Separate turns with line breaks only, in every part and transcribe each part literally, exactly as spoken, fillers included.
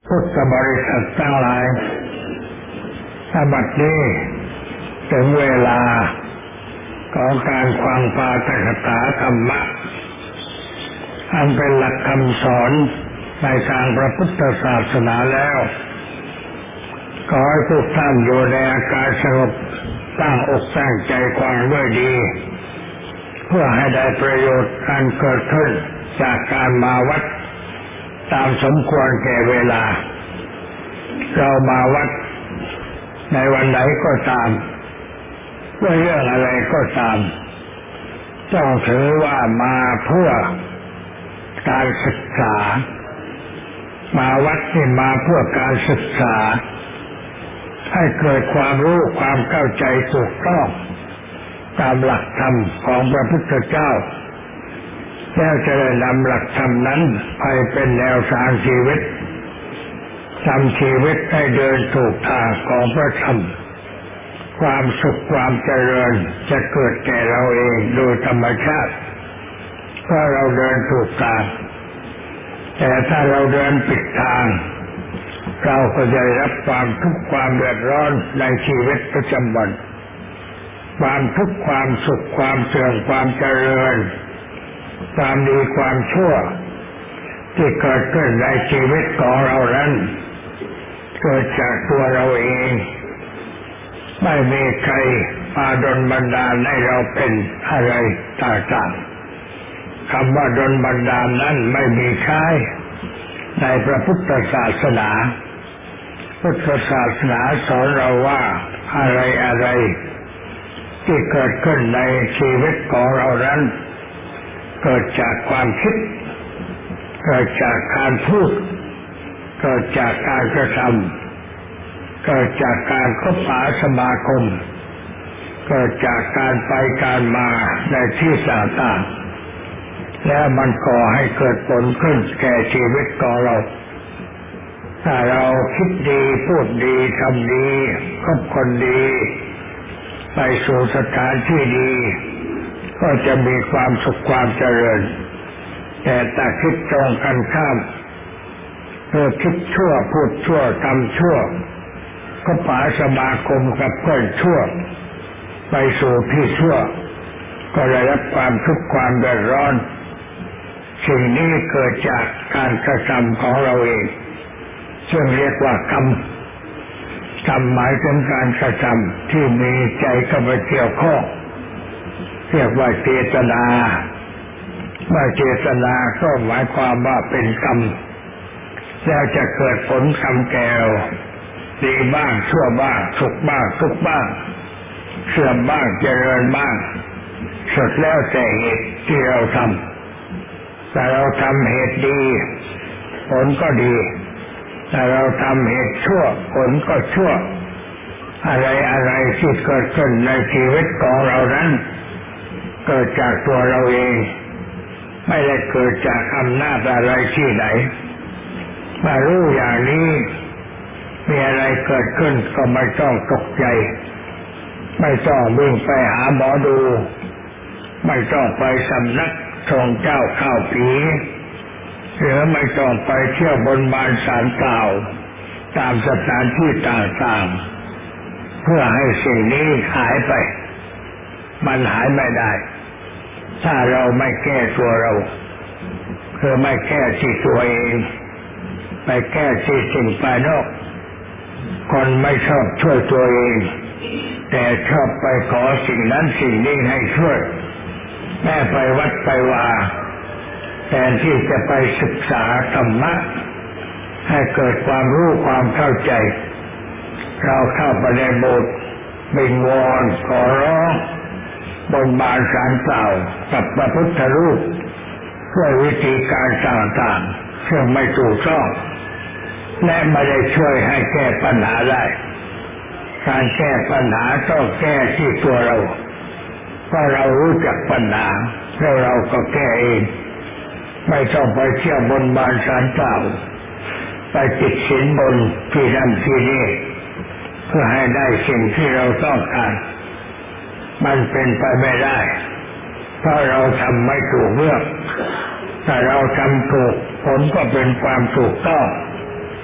พุทธบริษัททั้งหลายณ บัดนี้ถึงเวลาของการฟังปาฐกถาธรรมะอันเป็นหลักคำสอนในทางพระพุทธศาสนาแล้วขอให้ทุกท่านอยู่ในอาการสงบตั้งอกตั้งใจฟังด้วยดีเพื่อให้ได้ประโยชน์การเกิดขึ้นจากการมาวัดตามสมควรแก่เวลาเรามาวัดในวันไหนก็ตามด้วยเรื่องอะไรก็ตามต้องถือว่ามาเพื่อการศึกษามาวัดนี่มาเพื่อการศึกษาให้เกิดความรู้ความเข้าใจถูกต้องตามหลักธรรมของพระพุทธเจ้าแล้วจะได้นำหลักธรรมนั้นไปเป็นแนวทางชีวิตทำชีวิตให้เดินถูกทางของพระธรรมความสุขความเจริญจะเกิดแก่เราเองโดยธรรมชาติเพราะเราเดินถูกทางแต่ถ้าเราเดินผิดทางเราก็จะได้รับความทุกข์ความเดือดร้อนในชีวิตประจำวันความทุกข์ความสุขความเสื่อมความเจริญความดีความชั่วที่เกิดขึ้นในชีวิตของเรานั้นเกิดจากตัวเราเองไม่มีใครมาดลบันดาลให้เราเป็นอะไรต่างๆคำว่าดลบันดาลนั้นไม่มีใช้ในพระพุทธศาสนาพุทธศาสนาสอนเราว่าอะไรอะไรที่เกิดขึ้นในชีวิตของเรานั้นเกิดจากความคิดเกิดจากการพูดเกิดจากการกระทำเกิดจากการคบหาสมาคมเกิดจากการไปการมาในที่ต่างๆและมันก่อให้เกิดผลขึ้นแก่ชีวิตของเราถ้าเราคิดดีพูดดีทำดีคบคนดีไปสู่สถานที่ดีก็จะมีความสุขความเจริญแต่ถ้าคิดตรงกันข้ามเพื่อคิดชั่วพูดชั่วทำชั่วก็ปาสมาคมกับเพื่อนชั่วไปสู่ที่ชั่วก็ได้รับความทุกข์ความเดือดร้อนสิ่งนี้เกิดจากการกระทำของเราเองซึ่งเรียกว่ากรรมกรรมหมายถึงการกระทำที่มีใจเข้าไปเกี่ยวข้องเรียกว่าเจตนาเมื่อเจตนาก็หมายความว่าเป็นกรรมแล้วจะเกิดผลกรรมแก่เราดีบ้างชั่วบ้างสุขบ้างทุกข์บ้างเสื่อมบ้างเจริญบ้างสุดแล้วแต่เหตุที่เราทำแต่เราทำเหตุดีผลก็ดีแต่เราทำเหตุชั่วผลก็ชั่วอะไรอะไรที่เกิดขึ้นในชีวิตของเรานั้นเกิดจากตัวเราเองไม่ได้เกิดจากอำนาจอะไรที่ไหนมารู้อย่างนี้มีอะไรเกิดขึ้นก็ไม่ต้องตกใจไม่ต้องวิ่งไปหาหมอดูไม่ต้องไปสำนักทรงเจ้าข้าวผีหรือไม่ต้องไปเที่ยวบนบานศาลกล่าวตามสถานที่ต่างๆเพื่อให้สิ่งนี้หายไปมันหายไม่ได้ถ้าเราไม่แก้ตัวเราคือไม่แก้ที่ตัวเองไปแก้ที่สิ่งภายนอกคนไม่ชอบช่วยตัวเองแต่ชอบไปขอสิ่งนั้นสิ่งนี้ให้ช่วยแม่ไปวัดไปว่าแทนที่จะไปศึกษาธรรมะให้เกิดความรู้ความเข้าใจเราเข้าไปในโบสถ์บิณฑบาตขอร้องบนบานศาลกล่าวกับพระพุทธรูปด้วยวิธีการต่างๆซึ่งไม่ถูกต้องและไม่ได้ช่วยให้แก้ปัญหาได้การแก้ปัญหาต้องแก้ที่ตัวเราเพราะเรารู้จักปัญหาแล้วเราก็แก้เองไม่ต้องไปเที่ยวบนบานศาลกล่าวไปติดสินบนที่นั่นที่นี่เพื่อให้ได้สิ่งที่เราต้องการมันเป็นไปไม่ได้เพราะเราทำไม่ถูกเรื่องถ้าเราทำถูกผลก็เป็นความถูกต้อง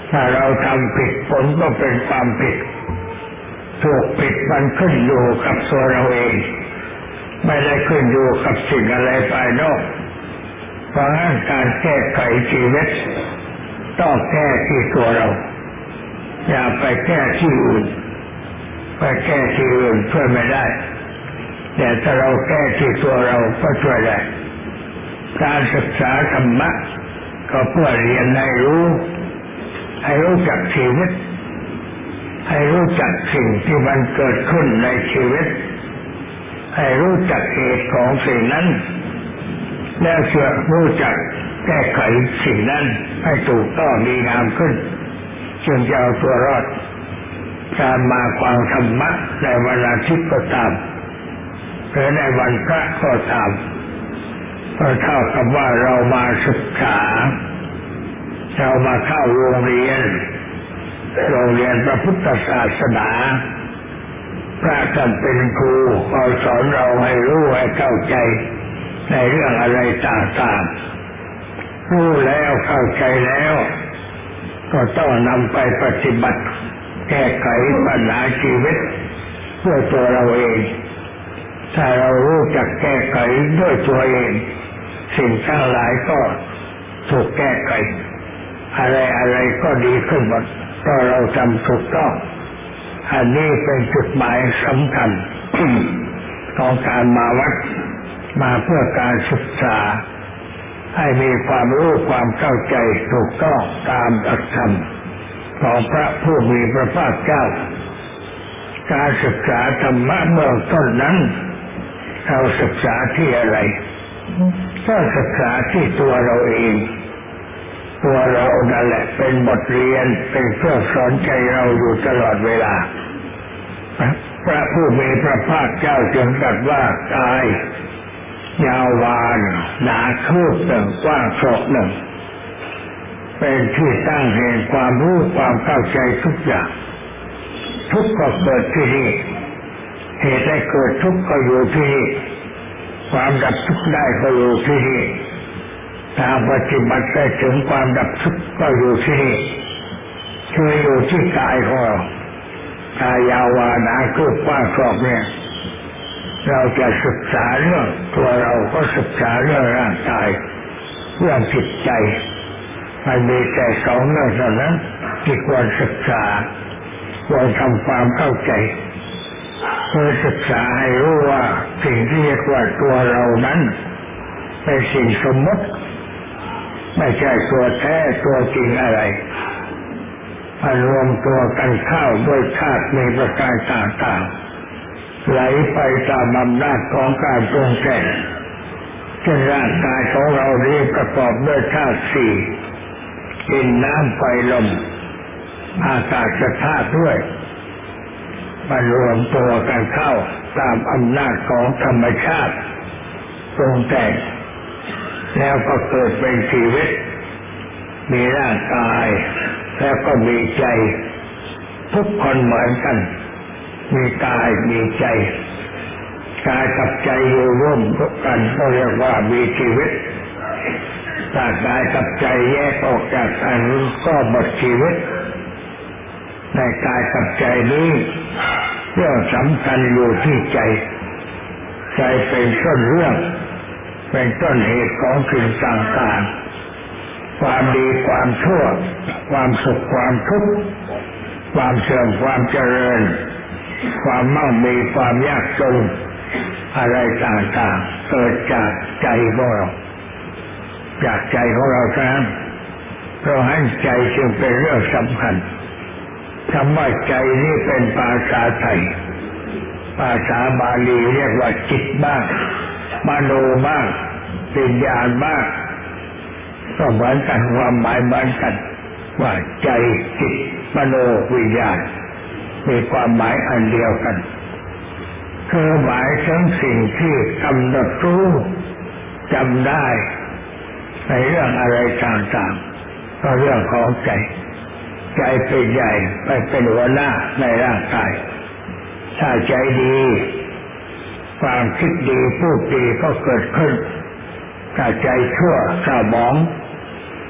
ถ้าเราทำผิดผลก็เป็นความผิดถูกผิดมันขึ้นอยู่กับตัวเราเองไม่ได้ขึ้นอยู่กับสิ่งอะไรภายนอกเพราะงั้นการแก้ไขชีวิตต้องแก้ที่ตัวเราอย่าไปแก้ที่อื่นไปแก้ที่อื่นช่วยไม่ได้แต่ถ้าเราแก้ที่ตัวเราก็ช่วยได้การศึกษาธรรมะก็เพื่อเรียนให้รู้ให้รู้จักชีวิตให้รู้จักสิ่งที่มันเกิดขึ้นในชีวิตให้รู้จักเหตุของสิ่งนั้นแล้วเชื่อรู้จักแก้ไขสิ่งนั้นให้ถูกต้องดีงามขึ้นจึงจะเอาตัวรอดการมาฟังธรรมะในวันอาทิตย์ก็ตามหรือในวันพระก็ตามก็เท่ากับว่าเรามาศึกษาเรามาเข้าโรงเรียนโรงเรียนพระพุทธศาสนาพระท่านเป็นครูคอยสอนเราให้รู้ให้เข้าใจในเรื่องอะไรต่างๆรู้แล้วเข้าใจแล้วก็ต้องนำไปปฏิบัติแก้ไขปัญหาชีวิตเพื่อตัวเราเองถ้าเรารู้จักแก้ไขด้วยตัวเองสิ่งทั้งหลายก็ถูกแก้ไขอะไรอะไรก็ดีขึ้นหมดถ้าเราทำถูกต้องอันนี้เป็นจุดหมายสำคัญ ของการมาวัดมาเพื่อการศึกษาให้มีความรู้ความเข้าใจถูกต้องตามหลักธรรมของพระผู้มีพระภาคเจ้าการศึกษาธรรมะเบื้องต้นนั้นเราศึกษาที่อะไรก็ศึกษาที่ตัวเราเองตัวเรานั่นแหละเป็นบทเรียนเป็นเครื่องสอนใจเราอยู่ตลอดเวลาพระผู้มีพระภาคเจ้าจึงตรัสว่ากายยาววานหนาคืบหนึ่งกว้างศอกหนึ่งเป็นที่ตั้งแห่งความรู้ความเข้าใจทุกอย่างทุกข์ก็เกิดที่นี่เหตุให้เกิดทุกข์ก็อยู่ที่นี่ความดับทุกข์ได้ก็อยู่ที่นี่ทางปฏิบัติได้ถึงความดับทุกข์ก็อยู่ที่นี่คืออยู่ที่กายของเรากายยาววานาคืบกว้างศอกเนี่ยเราจะศึกษาเรื่องตัวเราก็ศึกษาเรื่องร่างกายเรื่องจิตใจมันมีแต่สองเรื่องเท่านั้นที่ควรศึกษาควรทำความเข้าใจเพื่อศึกษาให้รู้ว่าสิ่งที่เรียกว่าตัวเรานั้นเป็นสิ่งสมมติไม่ใช่ตัวแท้ตัวจริงอะไรมันรวมตัวกันเข้าด้วยธาตุในประการต่างๆไหลไปตามอำนาจของการปรุงแต่งเช่นร่างกายของเรานี้ประกอบด้วยธาตุสี่ดินน้ำไฟลมอากาศธาตุด้วยมันรวมตัวกันเข้าตามอำนาจของธรรมชาติปรุงแต่งแล้วก็เกิดเป็นชีวิตมีร่างกายแล้วก็มีใจทุกคนเหมือนกันมีกายมีใจกายกับใจอยู่ร่วมกันก็เรียกว่ามีชีวิตถ้ากายกับใจแยกออกจากกันก็หมดชีวิตในกายกับใจนี้เรื่องสำคัญอยู่ที่ใจใจเป็นต้นเรื่องเป็นต้นเหตุของสิ่งต่างๆความดีความชั่วความสุขความทุกข์ความเสื่อมความเจริญความมั่งมีความยากจนอะไรต่างๆเกิดจากใจของเราจากใจของเราทั้งนั้นเพราะฉะนั้นใจจึงเป็นเรื่องสำคัญคำว่าใจนี้เป็นภาษาไทยภาษาบาลีเรียกว่าจิตบ้างมโนบ้างวิญญาณบ้างก็เหมือนกันความหมายเหมือนกันว่าใจจิตมโนวิญญาณมีความหมายอันเดียวกันคือหมายถึงสิ่งที่กำหนดรู้จำได้ในเรื่องอะไรต่างๆก็เรื่องของใจใจเป็นใหญ่ไปเป็นหัวหน้าในร่างกายถ้าใจดีความคิดดีพูดดีก็เกิดขึ้นถ้าใจชั่วเศร้าหมอง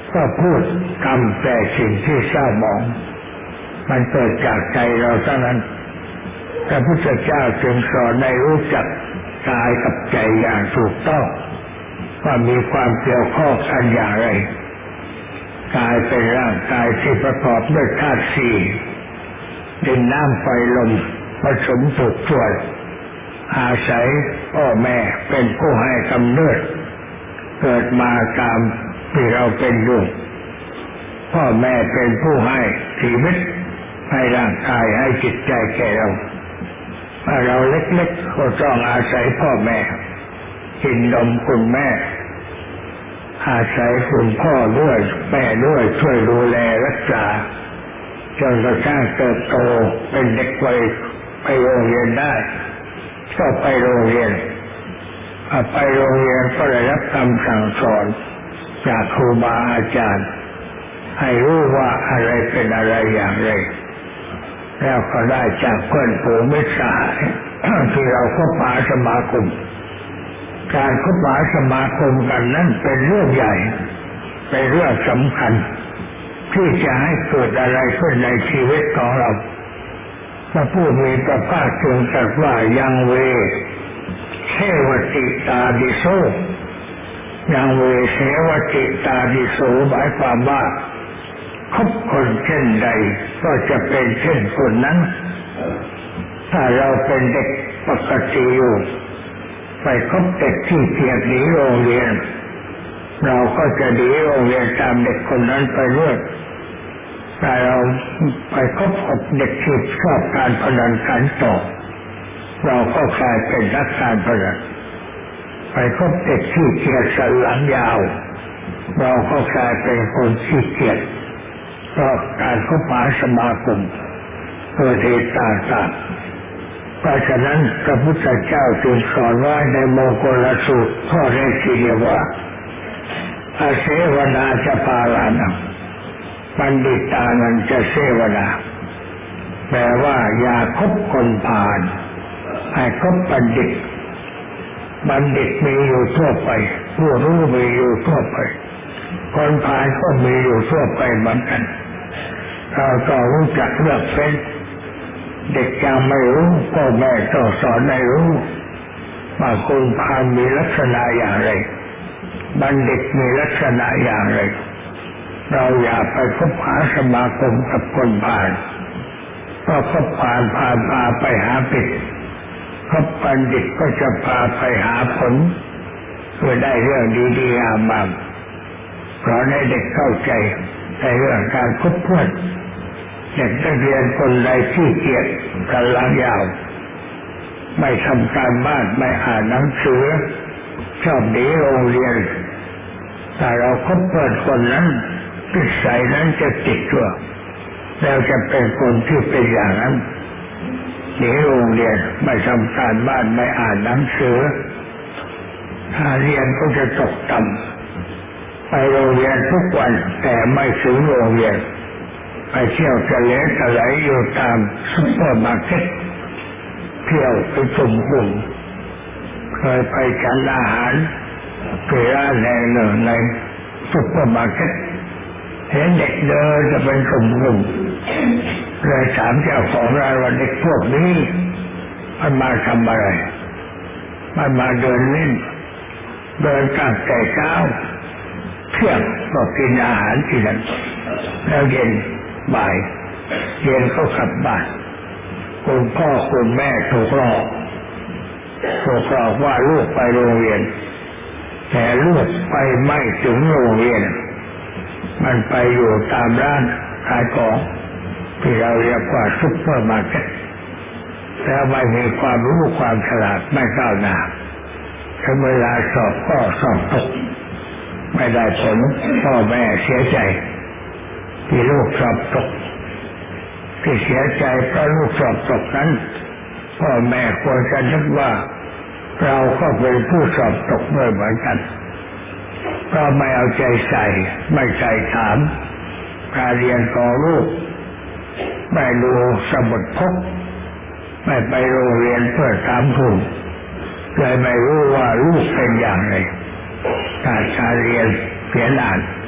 ก็พูดทำแต่สิ่งที่เศร้าหมองมันเกิดจากใจเราเท่านั้นพระพุทธเจ้าจึงสอนให้รู้จักกายกับใจอย่างถูกต้องว่ามีความเกี่ยวข้องกันอย่างไรกายเป็นร่างกายที่ประกอบด้วยธาตุสี่ดินน้ำไฟลมผสมถูกส่วนอาศัยพ่อแม่เป็นผู้ให้กำเนิดเกิดมาตามที่เราเป็นอยู่พ่อแม่เป็นผู้ให้ชีวิตให้ร่างกายให้จิตใจแก่เราถ้าเราเล็กๆก็ต้องอาศัยพ่อแม่กินนมคุณแม่อาศัยคุณพ่อด้วยแม่ด้วยช่วยดูแลรักษาจนกระทั่งเติบโตเป็นเด็กวัยไปโรงเรียนได้ก็ไปโรงเรียนไปโรงเรียนก็ได้รับคำสั่งสอนจากครูบาอาจารย์ให้รู้ว่าอะไรเป็นอะไรอย่างไรแล้วก็ได้จากเพื่อนฝูงมิตรสหายที่เราคบหาสมาคมการคบหาสมาคมกันนั้นเป็นเรื่องใหญ่เป็นเรื่องสำคัญที่จะให้เกิดอะไรขึ้นในชีวิตของเราพระผู้มีพระภาคทรงตรัสว่ายังเวเสวติตาดิโสยังเวเสวติตาดิโสหมายความว่าคบคนเช่นใดก็จะเป็นเช่นคนนั้นถ้าเราเป็นเด็กปกติอยู่ไปคบเด็กที่เกียจหนีโรงเรียนเราก็จะหนีโรงเรียนตามเด็กคนนั้นไปเรื่อยแต่เราไปคบกับเด็กที่ชอบการพนันขันต่อเราก็กลายเป็นนักการพนันไปคบเด็กที่เกียจสันหลังยาวเราก็กลายเป็นคนขี้เกียจเพราะการคบหาสมาคมเกิดเหตุต่างๆเพราะฉะนั้นพระพุทธเจ้าจึงสอนไว้ในมงคลสูตรข้อแรกที่เรียกว่าอาเสวนาจะปารานังบัณฑิตานันจะเสวนาแปลว่าอย่าคบคนพาลให้คบบัณฑิตบัณฑิตมีอยู่ทั่วไปผู้รู้มีอยู่ทั่วไปคนพาลก็มีอยู่ทั่วไปเหมือนกันเราต้องรู้จักเลือกเฟ้นเด็กยังไม่รู้พ่อแม่ต้องสอนให้รู้ว่าคนพาลมีลักษณะอย่างไรบัณฑิตมีลักษณะอย่างไรเราอย่าไปคบหาสมาคมกับคนพาลเพราะคบพาลพาพาไปหาผิดคบบัณฑิตก็จะพาไปหาผลเพื่อได้เรื่องดีๆงามๆเพราะให้เด็กเข้าใจในเรื่องการคบเพื่อนเด็กนักเรียนคนใดที่เกียจกันหลังยาวไม่ทำการบ้านไม่อ่านหนังสือชอบหนีโรงเรียนแต่เราคบเพื่อนคนนั้นนิสัยนั้นจะติดตัวแล้วจะเป็นคนที่เป็นอย่างนั้นหนีโรงเรียนไม่ทำการบ้านไม่อ่านหนังสือถ้าเรียนก็จะตกต่ำไปโรงเรียนทุกวันแต่ไม่ถึงโรงเรียนไปเที่ยวทะเลทลายอยู่ตามซุปเปอร์มาร์เก็ตเที่ยวไปจุ่มกลุ่มเคยไปฉันอาหารที่ร้านแห่งหนึ่งในซุปเปอร์มาร์เก็ตเห็นเด็กเดินจะเป็นกลุ่มๆเลยถามเจ้าของร้านว่าเด็กพวกนี้มันมาทำอะไรมันมาเดินเล่นเดินตั้งแต่เช้าเที่ยงก็กินอาหารที่นั่นแล้วเย็นบ่ายเย็นก็กลับบ้านคุณพ่อคุณแม่ถูกหลอกถูกหลอกว่าลูกไปโรงเรียนแต่ลูกไปไม่ถึงโรงเรียนมันไปอยู่ตามร้านขายของที่เราเรียกว่าซุปเปอร์มาร์เก็ตแล้วไม่มีความรู้ความฉลาดไม่ก้าวหน้าถึงเวลาสอบก็สอบตกไม่ได้ผลพ่อแม่เสียใจที่ลูกสอบตกที่เสียใจเพราะลูกสอบตกนั้นพ่อแม่ควรจะนึกว่าเราก็เป็นผู้สอบตกด้วยเหมือนกันเพราะไม่เอาใจใส่ไม่ใส่ถามการเรียนของลูกไม่ดูสมุดพกไม่ไปโรงเรียนเพื่อถามครูเลยไม่รู้ว่าลูกเป็นอย่างไรการการเรียนเขียนอ่าน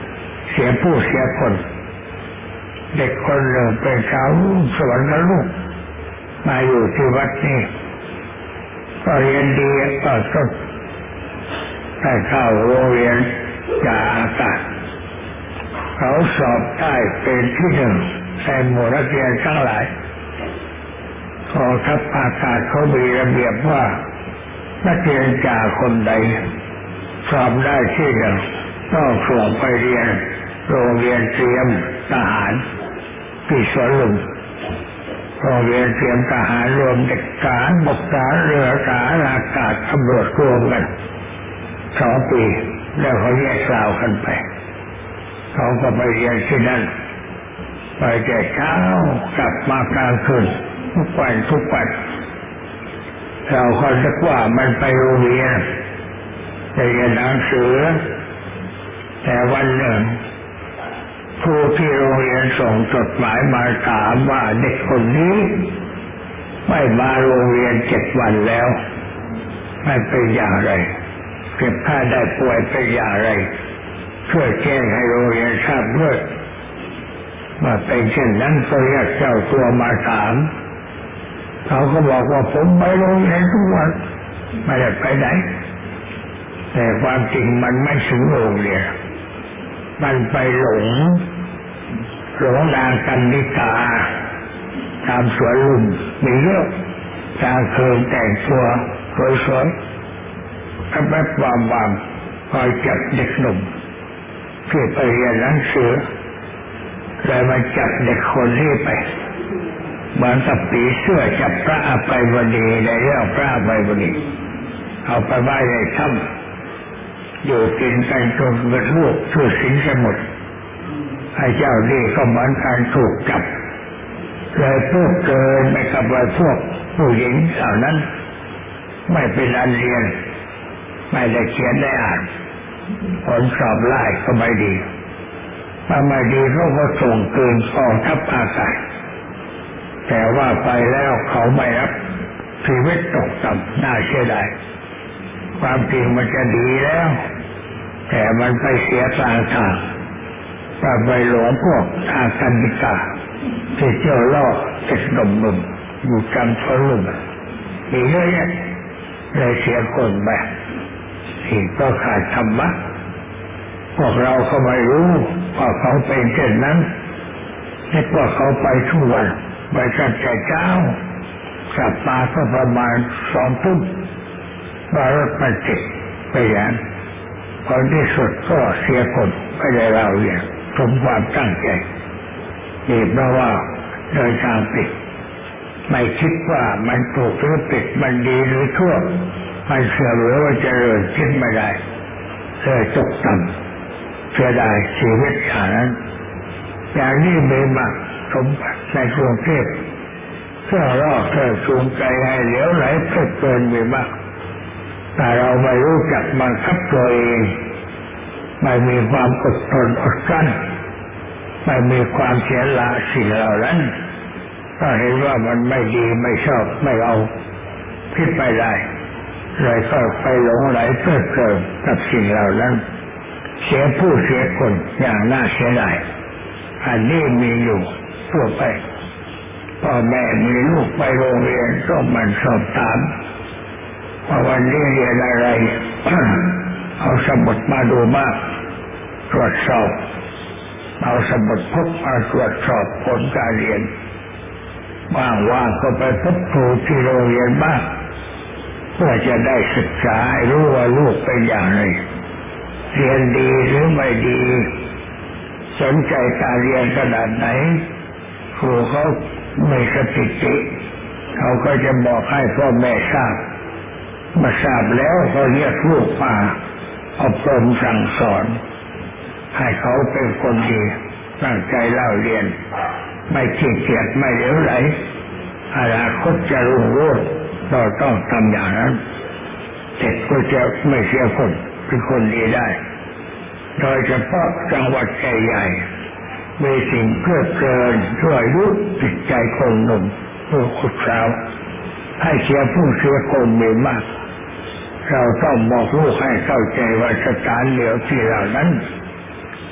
เสียผู้เสียคนเด็กคนหนึ่งเป็นชาวสวรรค์ลูกมาอยู่ที่วัดนี้ก็เรียนดีก็ต้นได้เข้าโรงเรียนจ่าอากาศเขาสอบได้เป็นที่หนึ่งในหมู่นักเรียนทั้งหลายกองทัพอากาศเขามีระเบียบว่านักเรียนจ่าคนใดสอบได้ที่หนึ่งต้องส่งไปเรียนโรงเรียนเตรียมทหารที่สวนลุมโรงเรียนเตรียมทหารรวมเด็กทหารบกทหารเรือทหารอากาศตำรวจรวมกันสองปีแล้วเขาแยกกล่าวกันไปเขาก็ไปเรียนที่นั่นไปแต่เช้ากลับมากลางคืนทุกวันทุกวันเราคนนึกว่ามันไปโรงเรียนไปเรียนหนังสือแต่วันหนึ่งครูที่โรงเรียนส่งจดหมายมาถามว่าเด็กคนนี้ไม่มาโรงเรียนเจ็ดวันแล้วไม่เป็นอย่างไรเก็บค่าได้ป่วยเป็นอย่างไรช่วยแจ้งให้โรงเรียนทราบด้วยว่าเป็นเช่นนั้นก็เรียกเจ้าตัวมาถามเขาก็บอกว่าผมไปโรงเรียนทุกวันไม่ได้ไปไหนแต่ความจริงมันไม่ถึงโรงเรียนมันไปหลงหลงนางกันนิกาตามสวนลุมมีเยอะกลางคืนแต่งตัวสวยๆกับแบบวามๆคอยจับเด็กหนุ่มที่ไปเรียนหนังสือเลยมาจับเด็กคนนี้ไปเหมือนกับผีเสื้อจับพระอภัยวดีในเรื่องพระอภัยวดีเอาไปไว้ในถ้ำอยู่กินกันจนเกิดลูกชื่อสินสมุทรให้เจ้านี่ก็เหมือนการถูกจับเลยเพิ่มเกินไปกับว่าพวกผู้หญิงเหล่านั้นไม่เป็นอันเรียนไม่ได้เขียนได้อ่านผลสอบไล่ก็ไม่ดีถ้าไม่ดีเขาก็ส่งเกินกองทัพอากาศแต่ว่าไปแล้วเขาไม่รับชีวิตตกต่ำน่าเสียดายความจริงมันจะดีแล้วแต่มันไปเสียกลางทางไปหลงพวกอากันดิกาที่เจ้าล่อเด็กหนุ่มๆอยู่กลางสวนลุมมีเยอะแยะเลยเสียคนไปที่ก็ขาดธรรมะพวกเราก็ไม่รู้ว่าเขาเป็นเช่นนั้นนึกว่าเขาไปทุกวันไปตั้งแต่เช้ากลับมาก็ประมาณสองทุ่มมารถมันติดไปอย่างผลที่สุดก็เสียคนไม่ได้เราเรียนสมความตั้งใจนี่เพราะว่าโดยทางผิดไม่คิดว่ามันถูกหรือผิดมันดีหรือชั่วมันเสื่อมหรือว่าเจริญคิดไม่ได้เลยตกต่ำเสียดายชีวิตอย่างนั้นอย่างนี้มีมากสมบัติในกรุงเทพเพื่อรอเธอจูงใจให้เหลวไหลเพลิดเพลินมีมากแต่เราไม่รู้จักบังคับตัวเองไม่มีความอดทนอดกลั้นไม่มีความเสียละสิ่งเหล่านั้นก็เห็นว่ามันไม่ดีไม่ชอบไม่เอาคิดไปได้เลยก็ไปหลงไหลเพลิดเพลินกับสิ่งเหล่านั้นเสียผู้เสียคนอย่างน่าเสียดายอันนี้มีอยู่ทั่วไปพ่อแม่มีลูกไปโรงเรียนต้องมันสอบถามว่าวันนี้เรียนอะไร เอาสมุดมาดูมากตรวจสอบเอาสมุดพกมาตรวจสอบผลการเรียนว่างๆก็ไปพบครูที่โรงเรียนบ้างเพื่อจะได้ศึกษาให้รู้ว่าลูกเป็นอย่างไรเรียนดีหรือไม่ดีสนใจการเรียนขนาดไหนครูเขาไม่สถิติเขาก็จะบอกให้พ่อแม่ทราบมาทราบแล้วก็เรียกลูกมาอบรมสั่งสอนให้เขาเป็นคนดีตั้งใจเล่าเรียนไม่ขี้เกียจไม่เหลวไหลอนาคตจะรุ่งโรจน์เราต้องทำอย่างนั้นเด็กก็จะไม่เสียคนเป็นคนดีได้โดยเฉพาะจังหวัดใหญ่ๆมีสิ่งเพลิดเพลินช่วยยุจิตใจคนหนุ่มผู้ขุดสาวให้เสียผู้เสียคนมีมากเราต้องบอกลูกให้เข้าใจว่าสถานเหลียวที่เหล่านั้น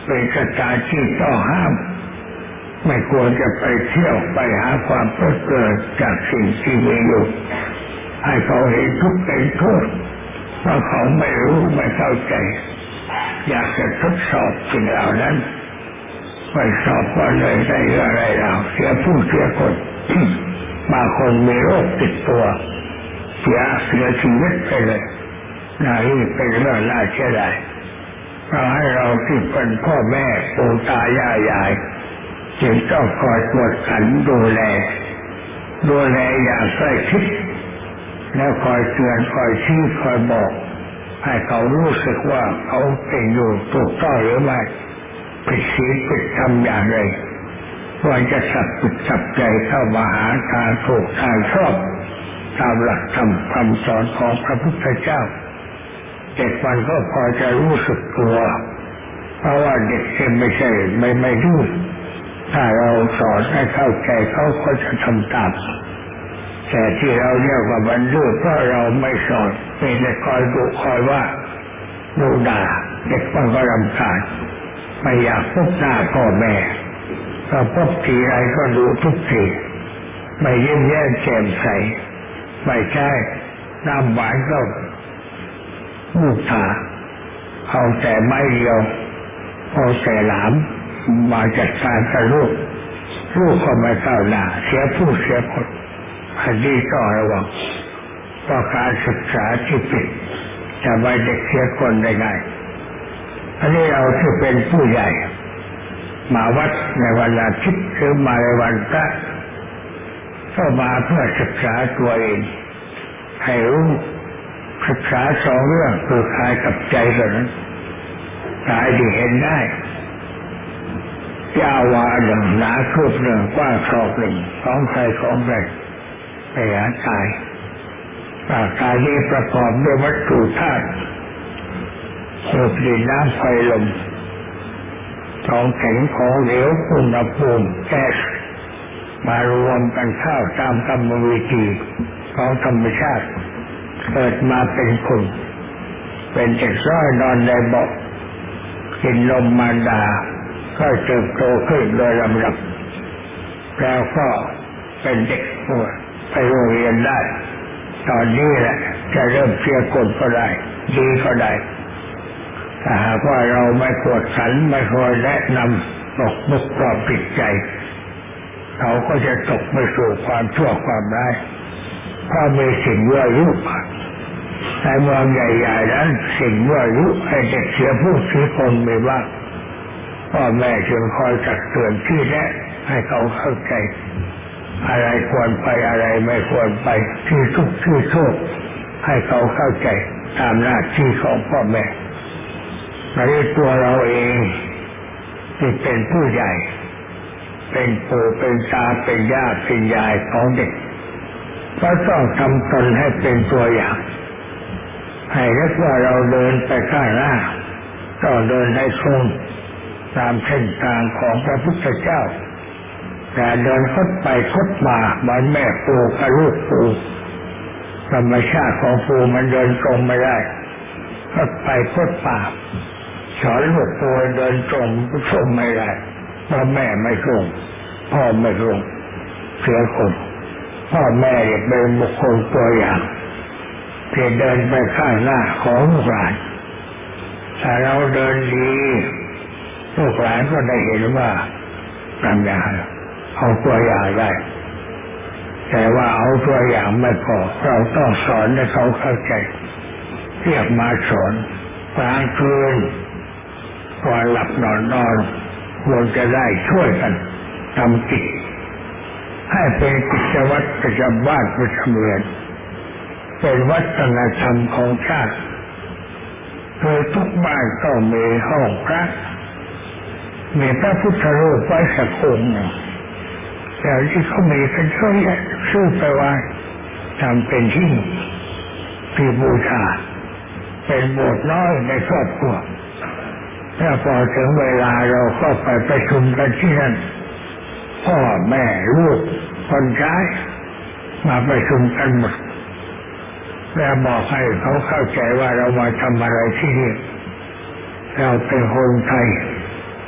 เป็นสถานที่ต้องห้ามไม่ควรจะไปเที่ยวไปหาความเพลิดเพลินจากสิ่งที่มีอยู่ให้เขาเห็นทุกข์เป็นโทษเพราะเขาไม่รู้ไม่เข้าใจอยากจะทดสอบสิ่งเหล่านั้นไปสอบก็เลยได้อะไรเราเสียผู้เสียคน บางคนมีโรคติดตัวเสียเสียชีวิตไปเลยน่าที่เป็นเรื่องน่าเสียดายเราให้เราที่เป็นพ่อแม่ปู่ตายายยายจึงต้องคอยตรวจขันดูแลดูแลอย่างใกล้ชิดแล้วคอยเตือนคอยชี้คอยบอกให้เขารู้สึกว่าเขาเป็นอยู่ถูกต้องหรือไม่ผิดศีลผิดธรรมอย่างไรควรจะสับจิตสับใจเข้ามาหาทางถูกทางชอบตามหลักธรรมคำสอนของพระพุทธเจ้าเด็กมันก็พอจะรู้สึกตัวเพราะว่าเด็กไม่ใช่ไม่ไม่ดื้อถ้าเราสอนให้เข้าใจเขาก็จะทำตามแต่ที่เราเรียกว่ามันดื้อเพราะเราไม่สอนเป็นแต่คอยดุคอยว่าดูด่าเด็กมันก็รำคาญไม่อยากพบหน้าพ่อแม่พอพบทีไรก็ดูทุกทีไม่ยิ้มแย้มแจ่มใสไม่ใช่น้ำหวานก็ลูกตาเอาแต่ไม้เดียวเอาแต่หลามมาจัดการกับลูกลูกก็ไม่เข้าหน้าเสียผู้เสียคนอันนี้ต้องระวังเพราะการศึกษาที่ผิดจะไปเด็กเสียคนได้ง่ายอันนี้เราที่เป็นผู้ใหญ่มาวัดในวันอาทิตย์หรือมาในวันพระก็มาเพื่อศึกษาตัวเองให้รู้ศึกษาสองเรื่องคือกายกับใจเท่านั้นกายที่เห็นได้ยาววาหนึ่งหนาคืบหนึ่งกว้างศอกหนึ่งของใครของใครไปหากายกายนี้ประกอบด้วยวัตถุธาตุคือดินน้ำไฟลมของแข็งของเหลวอุณหภูมิแก๊สมารวมกันเข้าตามกรรมวิธีของธรรมชาติเกิดมาเป็นคนเป็นเด็กน้อยนอนในเบาะกินนมมารดาก็เติบโตขึ้นโดยลำดับแล้วก็เป็นเด็กไปโรงเรียนได้ตอนนี้แหละจะเริ่มเชื่อกลก็ได้ดีก็ได้ถ้าหากว่าเราไม่กดขันไม่คอยแนะนำตกมุกปลอบปิดใจเขาก็จะตกไปสู่ความชั่วความร้ายเพราะมีสิ่งยั่วยุในเมืองใหญ่ๆนั้นสิ่งยั่วยุให้เด็กเสียผู้เสียคนมีบ้างพ่อแม่จึงคอยตักเตือนที่แนะให้เขาเข้าใจอะไรควรไปอะไรไม่ควรไปที่ทุกข์ที่โทษให้เขาเข้าใจตามหน้าที่ของพ่อแม่ในตัวเราเองที่เป็นผู้ใหญ่เป็นปู่เป็นตาเป็นย่าเป็นยายของเด็กก็ต้องทำตนให้เป็นตัวอย่างให้เรียกว่าเราเดินไปข้างหน้าต้องเดินให้ตรงตามเส้นทางของพระพุทธเจ้าแต่เดินคดไปคดมาเหมือนแม่ปูกับลูกปูธรรมชาติของปูมันเดินตรงไม่ได้คดไปคดมาสอนลูกปูเดินตรงก็ตรงไม่ได้เพราะแม่ไม่ตรงพ่อไม่ตรงเสียคนพ่อแม่เป็นบุคคลตัวอย่างที่เดินไปข้างหน้าของลูกหลานถ้าเราเดินดีลูกหลานก็ได้เห็นว่าทำอย่างไรเอาตัวอย่างได้แต่ว่าเอาตัวอย่างไม่พอเราต้องสอนให้เขาเข้าใจเรียกมาสอนกลางคืนก่อนหลับนอนนอนควรจะได้ช่วยกันทำกิจให้เป็นกิจวัตรประจำบ้านประจำเรือนเป็นวัฒนธรรมของชาติโดยทุกบ้านต้องมีห้องพระมีพระพุทธรูปไว้สักองค์แต่ที่เขามีกันเยอะแยะซื้อไปไว้ทำเป็นที่ที่บูชาเป็นโบสถ์น้อยในครอบครัวถ้าพอถึงเวลาเราก็ไปประชุมกันที่นั่นพ่อแม่ลูกคนใช้มาประชุมกันหมดแล้วบอกให้เขาเข้าใจว่าเรามาทำอะไรที่นี่เราเป็นคนไทย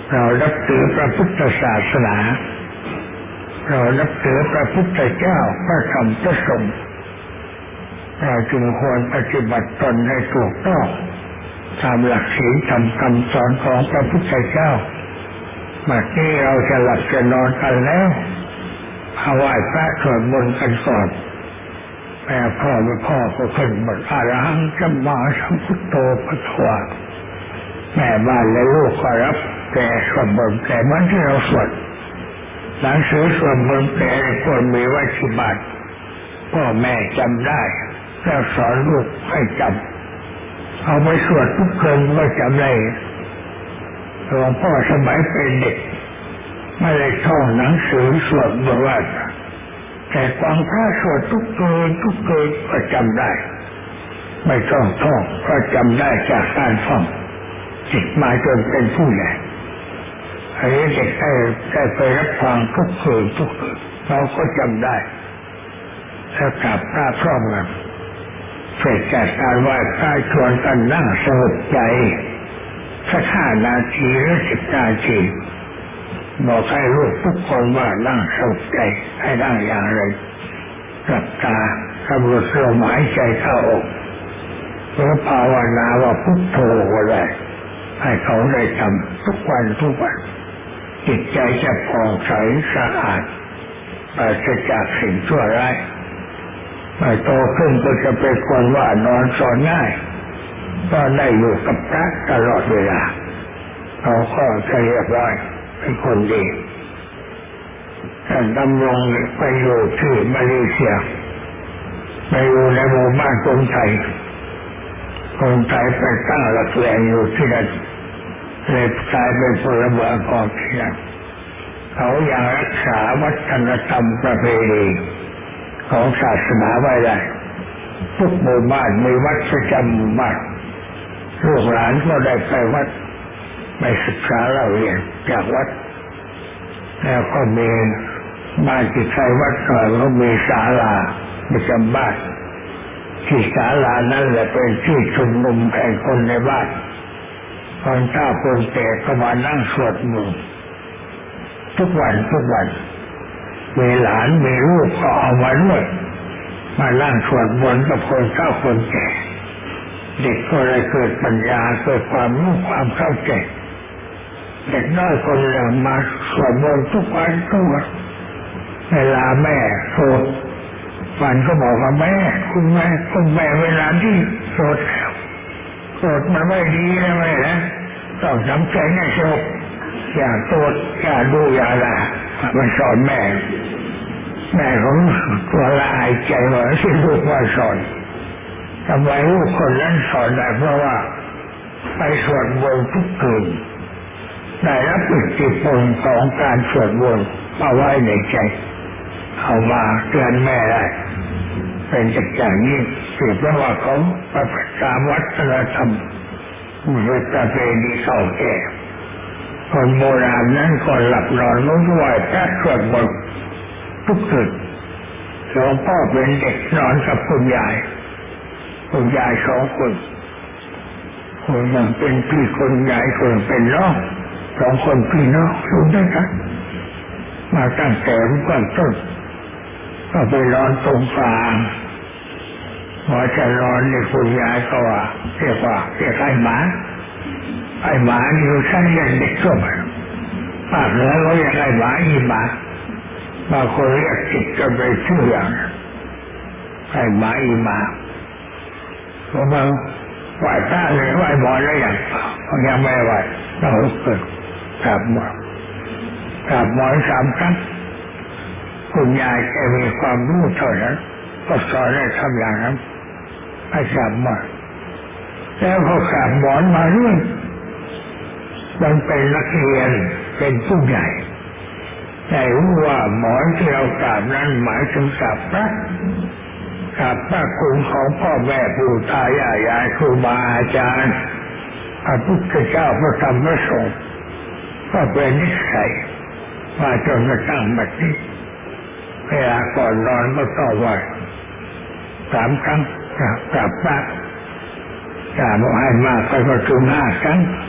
เรานับถือพระพุทธศาสนาเรานับถือพระพุทธเจ้าพระธรรมพระสงฆ์เราจึงควรปฏิบัติตนให้ถูกต้องตามหลักศีลธรรมคำสอนของพระพุทธเจ้าบัดนี้เราจะหลับจะนอนกันแล้วเอาไหว้พระสวดมนต์กันก่อนแม่พ่อแม่พ่อก็ขึ้นบทอะระหังสัมมาสัมพุทโธพระถวายแม่บ้านและลูกก็รับแต่สวดมนต์แต่มันที่เราสวดหนังสือสวดมนต์แต่ควรมีไว้ที่บ้านพ่อแม่จำได้แล้วสอนลูกให้จำเอาไปสวดทุกคืนก็จำได้หลวงพ่อสมัยเป็นเด็กไม่ได้ท่องหนังสือสวดมนต์แต่ฟังพระสวดทุกคืนทุกคืนก็จำได้ไม่ต้องท่องก็จำได้จากการฟังจิตมาจนเป็นผู้ใหญ่อันนี้เด็กได้ได้ไปรับฟังทุกคืนทุกคืนเราก็จำได้แล้วกราบพระพร้อมกันเสร็จจากการไหว้พระชวนกันนั่งสงบใจสักห้านาทีหรือสิบนาทีบอกให้ลูกทุกคนว่านั่งสงบใจให้นั่งอย่างไรหลับตากำหนดลมหายใจเข้าออกหรือภาวนาว่าพุทโธก็ได้ให้เขาได้ทำทุกวันทุกวันจิตใจจะผ่องใสสะอาดปราศจากสิ่งชั่วร้ายเมื่อโตขึ้นก็จะเป็นคนว่านอนสอนง่ายก็ได้อยู่กับพระตลอดเวลาเขาก็จะเรียบร้อยเป็นคนดีท่านดำรงไปอยู่ที่มาเลเซียไปอยู่ในหมู่บ้านคนไทยคนไทยไปตั้งหลักแหล่งอยู่ที่นั่นเลยกลายเป็นพลเมืองของที่นั่นเขายังรักษาวัฒนธรรมประเพณีของศาสนาไว้ได้ทุกหมู่บ้านมีวัดประจำหมู่บ้านลูกหลานก็ได้ไปวัดไปศึกษาเล่าเรียนจากวัดแล้วก็มีบ้านที่ใช้วัดก่อนก็มีศาลาประจำบ้านที่ศาลานั้นแหละเป็นที่ชุมนุมแห่งคนในบ้านคนเฒ่าคนแก่ก็มานั่งสวดมนต์ทุกวันทุกวันมีหลานมีลูกก็เอามาด้วยมานั่งสวดมนต์กับคนเฒ่าคนแก่เด็กก็เลยเกิดปัญญาเกิดความรู้ความเข้าใจเด็กน้อยคนหนึ่งมาสวดมนต์ทุกวันทุกวันเวลาแม่สวดวันก็บอกว่าแม่คุณแม่คุณแม่เวลาที่สวดแล้วสวดมันไม่ดีนะแม่นะต้องทำใจให้สงบอย่าสวดอย่าดูอย่าละมันสอนแม่แม่ของตัวละอายใจว่าที่ลูกว่าสอนทำไมลูกคนนั้นสอนได้เพราะว่าไปสวดมนต์ทุกคืนได้รับอิทธิพลของการสวดมนต์มาไว้ในใจเอามาเตือนแม่ได้เป็นจากอย่างนี้สืบเพราะว่าเขาประพฤติตามวัฒนธรรมมีประเพณีเก่าแก่คนโบราณนั้นก่อนหลับนอนก็ไหว้พระสวดมนต์ทุกคืนหลวงพ่อเป็นเด็กนอนกับคุณยายคุณยายสองคนคนหนึ่งเป็นพี่คนยายคนเป็นน้องสองคนพี่น้องอยู่ด้วยกันมาตั้งแต่รุ่นต้นก็ไปนอนตรงกลางพอจะนอนในคุณยายก็ว่าเรียกว่าเรียกไอ้หมาไอ้หมานี่เขาใช้เล่นเด็กทั่วไปภาคเหนือเขาเรียกไอ้หมาอีหมาบางคนเรียกจิตก็ไปชื่ออย่างไอ้หมาอีหมาเพราะว่าไหว้พระเลยไหว้หมอแล้วอย่างเขายังไม่ไหว้เราเกิดกราบหมอกราบหมอสามครั้งคุณยายแค่มีความรู้เท่านั้นก็สอนให้ทำอย่างนั้นให้กราบหมอแล้วพอกราบหมอนมาเรื่อยมันเป็นนักเรียนเป็นผู้ใหญ่แต่รู้ว่าหมอนที่เรากราบนั้นหมายถึงกราบพระกราบพระคุณของพ่อแม่ปู่ตายายยายครูบาอาจารย์พระพุทธเจ้าพระธรรมพระสงฆ์ก็เป็นนิสัยมาจนกระทั่งบัดนี้เวลาก่อนนอนก็ต้องไหว้สามครั้งกราบพระกราบให้มากไปก็ถึงห้าครั้ง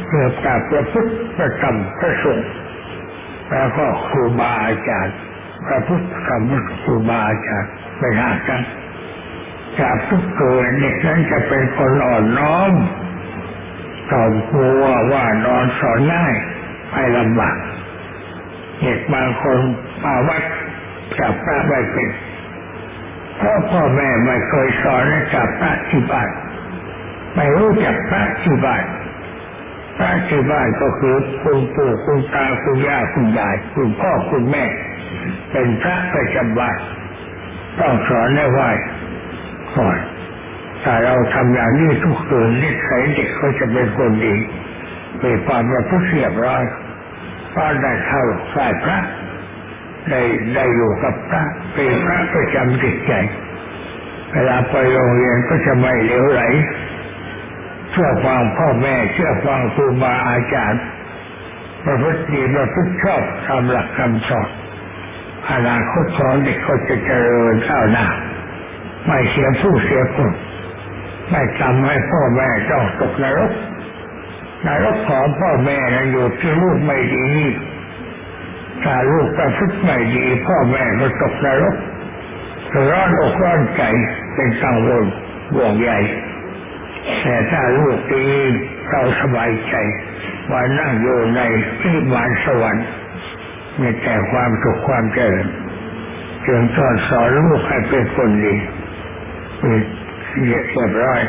เกี่ยวกับพระพุทธพระธรรมพระสงฆ์แล้วก็ครูบาอาจารย์พระพุทธธรรมครูบาอาจารย์ไปหากันจากทุกเกิดเด็กนั้นจะเป็นคนอ่อนน้อมต่อครูว่าว่านอนสอนง่ายไม่ลำบากเด็กบางคนมาวัดจับพระไม่เป็นเพราะพ่อแม่ไม่เคยสอนให้จับพระที่บ้านไม่รู้จักพระที่บ้านพระที่บ้านก็คือคุณปู่คุณตาคุณย่าคุณยายคุณพ่อคุณแม่เป็นพระประจำบ้านต้องสอนให้ไหว้ก่อนถ้าเราทำอย่างนี้ทุกคืนนิสัยเด็กก็จะเป็นคนดีมีความประพฤติเรียบร้อยเพราะได้เข้าใส่พระได้ได้อยู่กับพระเป็นพระประจำจิตใจเวลาไปโรงเรียนก็จะไม่เหลวไหลเชื่อฟังพ่อแม่เชื่อฟังครูบาอาจารย์ประพฤติดีประพฤติชอบตามหลักคำสอนอนาคตของเด็กก็จะเจริญก้าวหน้าไม่เสียผู้เสียคนไม่ทำให้พ่อแม่ต้องตกนรกนรกของพ่อแม่นั้นอยู่ที่ลูกไม่ดีถ้าลูกประพฤติไม่ดีพ่อแม่ก็ตกนรกร้อนอกร้อนใจเป็นกังวลห่วงใยแต่ถ้าลูกดีเราสบายใจว่านั่งอยู่ในนิพพานสวรรค์มีแต่ความสุขความเจริญจึงสอนสอนลูกให้เป็นคนดีเรียบร้อย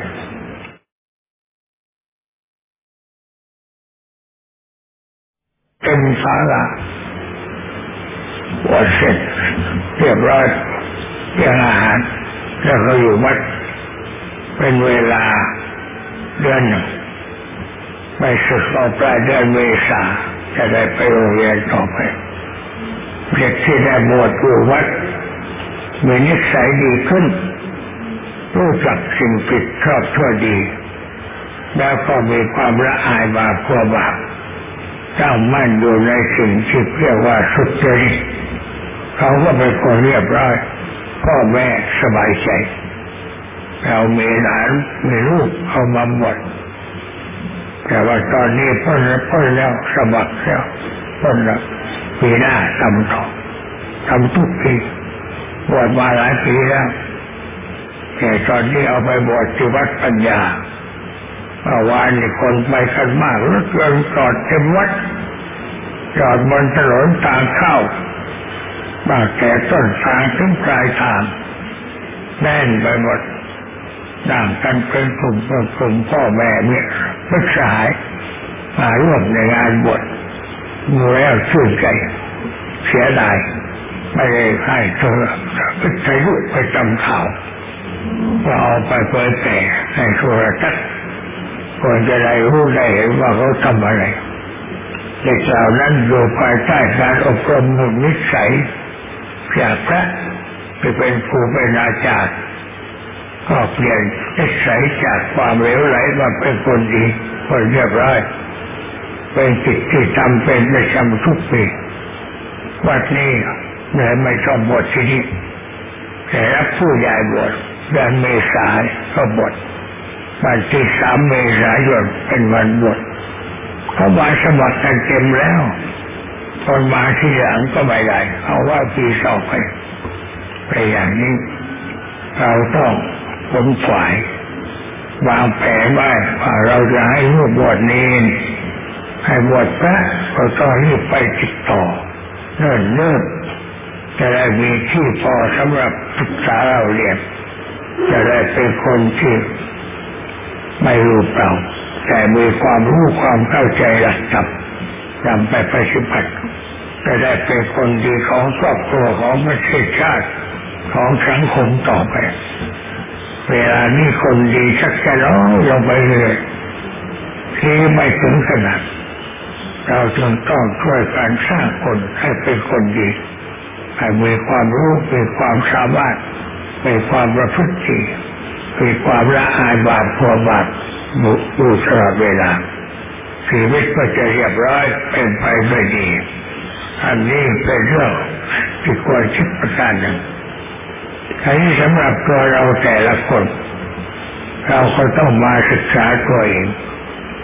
เป็นศาลาวัดเสร็จเรียบร้อยเลี้ยงอาหารแล้วก็อยู่วัดเป็นเวลาเดือนหนึ่งไปศึกต่อปลายเดือนเมษาจะได้ไปโรงเรียนต่อไปเด็กที่ได้บวชอยู่วัดมีนิสัยดีขึ้นรู้จักสิ่งผิดชอบชั่วดีแล้วก็มีความละอายบาปกลัวบาปตั้งมั่นอยู่ในสิ่งที่เรียกว่าสุจริตเขาก็เป็นคนเรียบร้อยพ่อแม่สบายใจเรามีหลานมีลูกเอามาหมดแต่ว่าตอนนี้พ้นแล้วพ้นแล้วสมัครแล้วพ้นแล้วปีหน้าทำต่อทำทุกปีบวชมาหลายปีแล้วแต่ตอนนี้เอาไปบวชที่วัดปัญญาเมื่อวานนี้คนไปกันมากรถยนต์จอดเต็มวัดจอดบนถนนทางเข้าบางแต่ต้นทางถึงปลายทางแน่นไปหมดนั่งกันเป็นกลุ่มเป็นกลุ่มพ่อแม่เนี่ยมิตรสหายมาร่วมในงานบวชดูแล้วชื่นใจเสียดายไม่ได้ให้เธอพิจารณาไปจำข่าวว่าเอาไปเผยแผ่ในโทรทัศน์คนจะได้รู้ได้เห็นว่าเขาทำอะไรเด็กเหล่านั้นอยู่ภายใต้การอบรมบ่มนิสัยจากพระไปเป็นครูเป็นอาจารย์ก็เปลี่ยนนิสัยจากความเหลวไหลมาเป็นคนดีคนเรียบร้อยเป็นกิจที่ทำเป็นประจำทุกปีวัดนี้แม้ไม่ชอบบวชที่นี่แต่รับผู้ใหญ่บวชเดือนเมษายนก็บวชวันที่สามเมษายนเป็นวันบวชเขามาสมัครกันเต็มแล้วคนมาที่หลังก็ไม่ได้เอาว่าปีสองไปไปอย่างนี้เราต้องขนขวายวางแผนไว้ว่าเราจะให้ลูกบวชนี้ให้บวชพระก็ต้องรีบไปติดต่อเนิ่นเนิ่นจะได้มีที่พอสำหรับศึกษาเราเรียนจะได้เป็นคนที่ไม่รู้เปล่าแต่มีความรู้ความเข้าใจหลักธรรมนำไปปฏิบัติจะได้เป็นคนดีของครอบครัวของประเทศชาติของสังคมต่อไปเวลานี้คนดีชักจะน้อยลงไปเลยที่ไม่ถึงขนาดเราจึงต้องช่วยการสร้างคนให้เป็นคนดีให้มีความรู้มีความสามารถมีความประพฤติดีมีความละอายบาปกลัวบาปอยู่ตลอดเวลาชีวิตก็จะเรียบร้อยเป็นไปด้วยดีอันนี้เป็นเรื่องที่ควรคิดประการหนึ่งอันนี้สำหรับตัวเราแต่ละคนเราก็ต้องมาศึกษาตัวเอง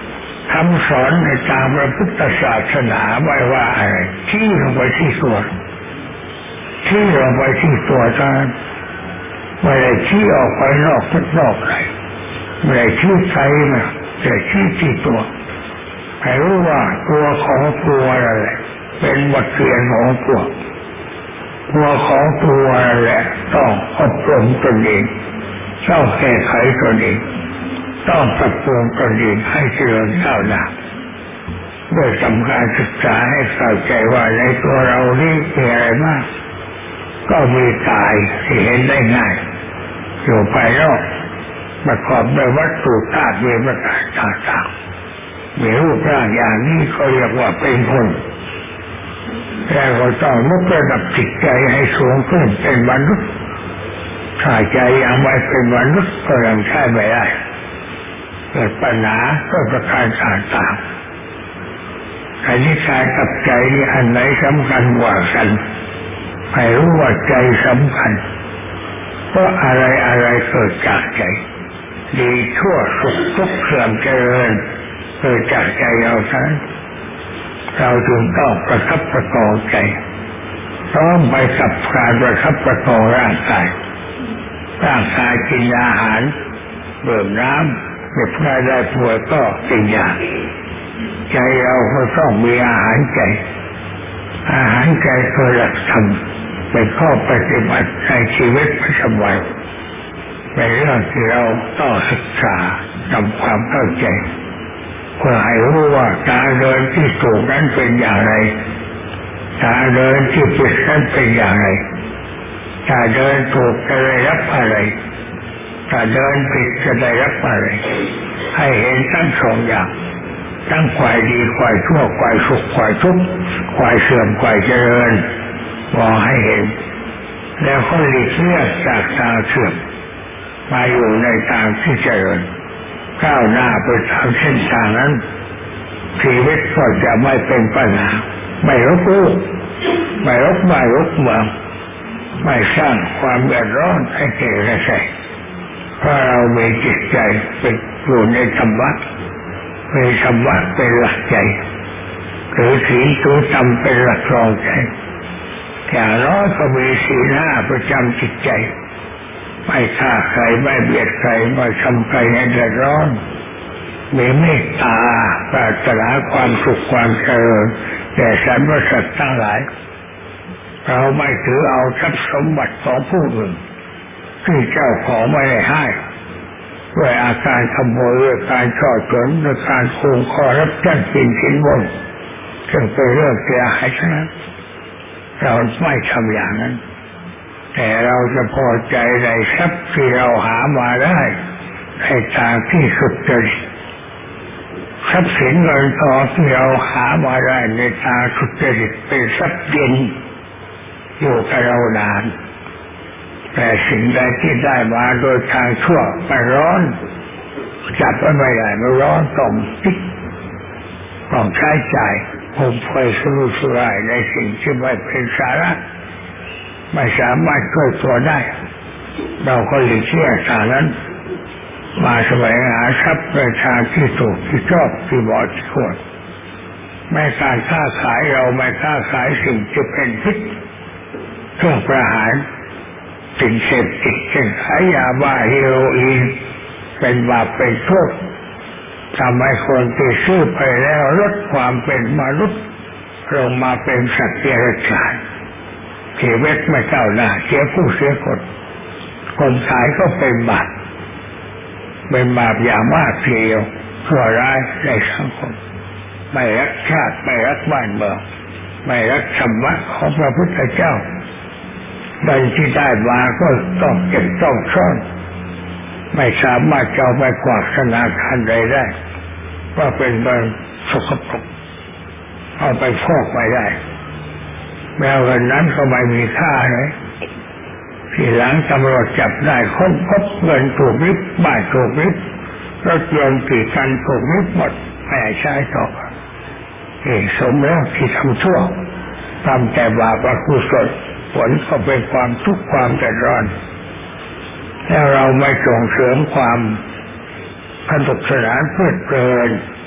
คำสอนในทางพระพุทธศาสนาไว้ว่าอะไรชี้ลงไปที่ตัวชี้ลงไปที่ตัวท่านไม่ได้ชี้ออกไปนอกทุกนอกเลยไม่ได้ชี้ใจนะแต่ชี้ที่ตัวให้รู้ว่าตัวของตัวอะไรเป็นบทเรียนของตัวตัวของตัวอะไรต้องอบรมตนเองต้องแก้ไขตนเองต้องปรับปรุงตนเองให้เจริญก้าวหน้าด้วยทำการศึกษาให้เข้าใจว่าในตัวเรานี่มีอะไรบ้างก็มีกายที่เห็นได้ง่ายอยู่ภายนอกประกอบด้วยวัตถุธาตุมีประการต่างๆมีรูปร่างอย่างนี้เขาเรียกว่าเป็นคนแต่ก็ต้องยกระดับจิตใจให้สูงขึ้นเป็นมนุษย์ถ้าใจยังไม่เป็นมนุษย์ก็ยังใช้ไม่ได้เกิดปัญหาก็ประการต่างๆอันนี้กายกับใจนี่อันไหนสำคัญกว่ากันให้รู้ว่าใจสำคัญเพราะอะไรอะไรเกิดจากใจดีชั่วสุขทุกข์เสื่อมเจริญเกิดจากใจเราทั้งเราจึงต้องประคับประคองใจต้องไปกับการประคับประคองร่างกายร่างกายกินอาหารดื่มน้ำเจ็บไข้ได้ป่วยก็กินยาใจเราก็ต้องมีอาหารใจอาหารใจคือหลักธรรมเป็นข้อปฏิบัติในชีวิตประจำวันเป็นเรื่องที่เราต้องศึกษาทำความเข้าใจเพื่อให้รู้ว่าการเดินที่ถูกนั้นเป็นอย่างไรการเดินที่ผิดนั้นเป็นอย่างไรการเดินถูกจะได้รับอะไรการเดินผิดจะได้รับอะไรให้เห็นทั้งสองอย่างทั้งฝ่ายดีฝ่ายชั่วฝ่ายสุขฝ่ายทุกข์ฝ่ายเสื่อมฝ่ายเจริญมองให้เห็นแล้วก็หลีกเลี่ยงจากทางเสื่อมมาอยู่ในทางที่เจริญก้าวหน้าไปตามเส้นทางนั้นชีวิตก็จะไม่เป็นปัญหาไม่รบกวนไม่รบไม่รบเมืองไม่สร้างความเดือดร้อนให้แก่ใครเพราะเรามีจิตใจเป็นอยู่ในธรรมะมีธรรมะเป็นหลักใจหรือศีลตัวธรรมเป็นหลักรองใจอย่างน้อยก็มีศีลห้าประจำจิตใจไม่ฆ่าใครไม่เบียดใครไม่ทำใครให้เดือดร้อนมีเมตตาปรารถนาความสุขความเจริญแก่สรรพสัตว์ทั้งหลายเราไม่ถือเอาทรัพย์สมบัติของผู้อื่นที่เจ้าของไม่ได้ให้ด้วยอาการขโมยด้วยการช่อฉนด้วยการโกงคอรับจ้างกินสินบนซึ่งเป็นเรื่องเสียหายทั้งนั้นเราไม่ทำอย่างนั้นแต่เราจะพอใจในทรัพย์ที่เราหามาได้ในทางที่สุจริตทรัพย์สินเงินทองที่เราหามาได้ในทางสุจริตเป็นทรัพย์เย็นอยู่กับเรานานแต่สิ่งใดที่ได้มาโดยทางชั่วมันร้อนจับไม่ได้มันร้อนต้องติดต้องใช้จ่ายผมเคยสู้สู้ได้ในสิ่งที่ไม่เป็นสาระไม่สามารถช่วยตัวได้เราก็หลีกเลี่ยงทางนั้นมาแสวงหาทรัพย์ในทางที่ถูกที่ชอบที่เหมาะที่ควรไม่การค้าขายเราไม่ค้าขายสิ่งที่เป็นพิษเครื่องประหารสิ่งเสพติดเช่นขายยาบ้าเฮโรอีนเป็นบาปเป็นโทษทำให้คนที่ซื้อไปแล้วลดความเป็นมนุษย์ลงมาเป็นสัตว์เดรัจฉานชีวิตไม่ก้าวหน้าเสียผู้เสียคนคนขายก็เป็นบาปเป็นบาปอย่างมากทีเดียวชั่วร้ายในสังคมไม่รักชาติไม่รักบ้านเมืองไม่รักธรรมะของพระพุทธเจ้าเงินที่ได้มาก็ต้องเก็บต้องซ่อนไม่สามารถจะเอาไปกวาดธนาคารใดได้ว่าเป็นเงินสกปรกเอาไปฟอกไม่ได้แม้เงินนั้นก็ไม่มีค่าเลยทีหลังตำรวจจับได้ค้นพบเงินถูกริบบ้านถูกริบรถยนต์กี่คันถูกริบหมดไม่ใช้ต่อเองสมแล้วที่ทำชั่วทำแต่บาปอกุศลผลก็เป็นความทุกข์ความเดือดร้อนแล้วเราไม่ส่งเสริมความสนุกสนานเพลิดเพลินใน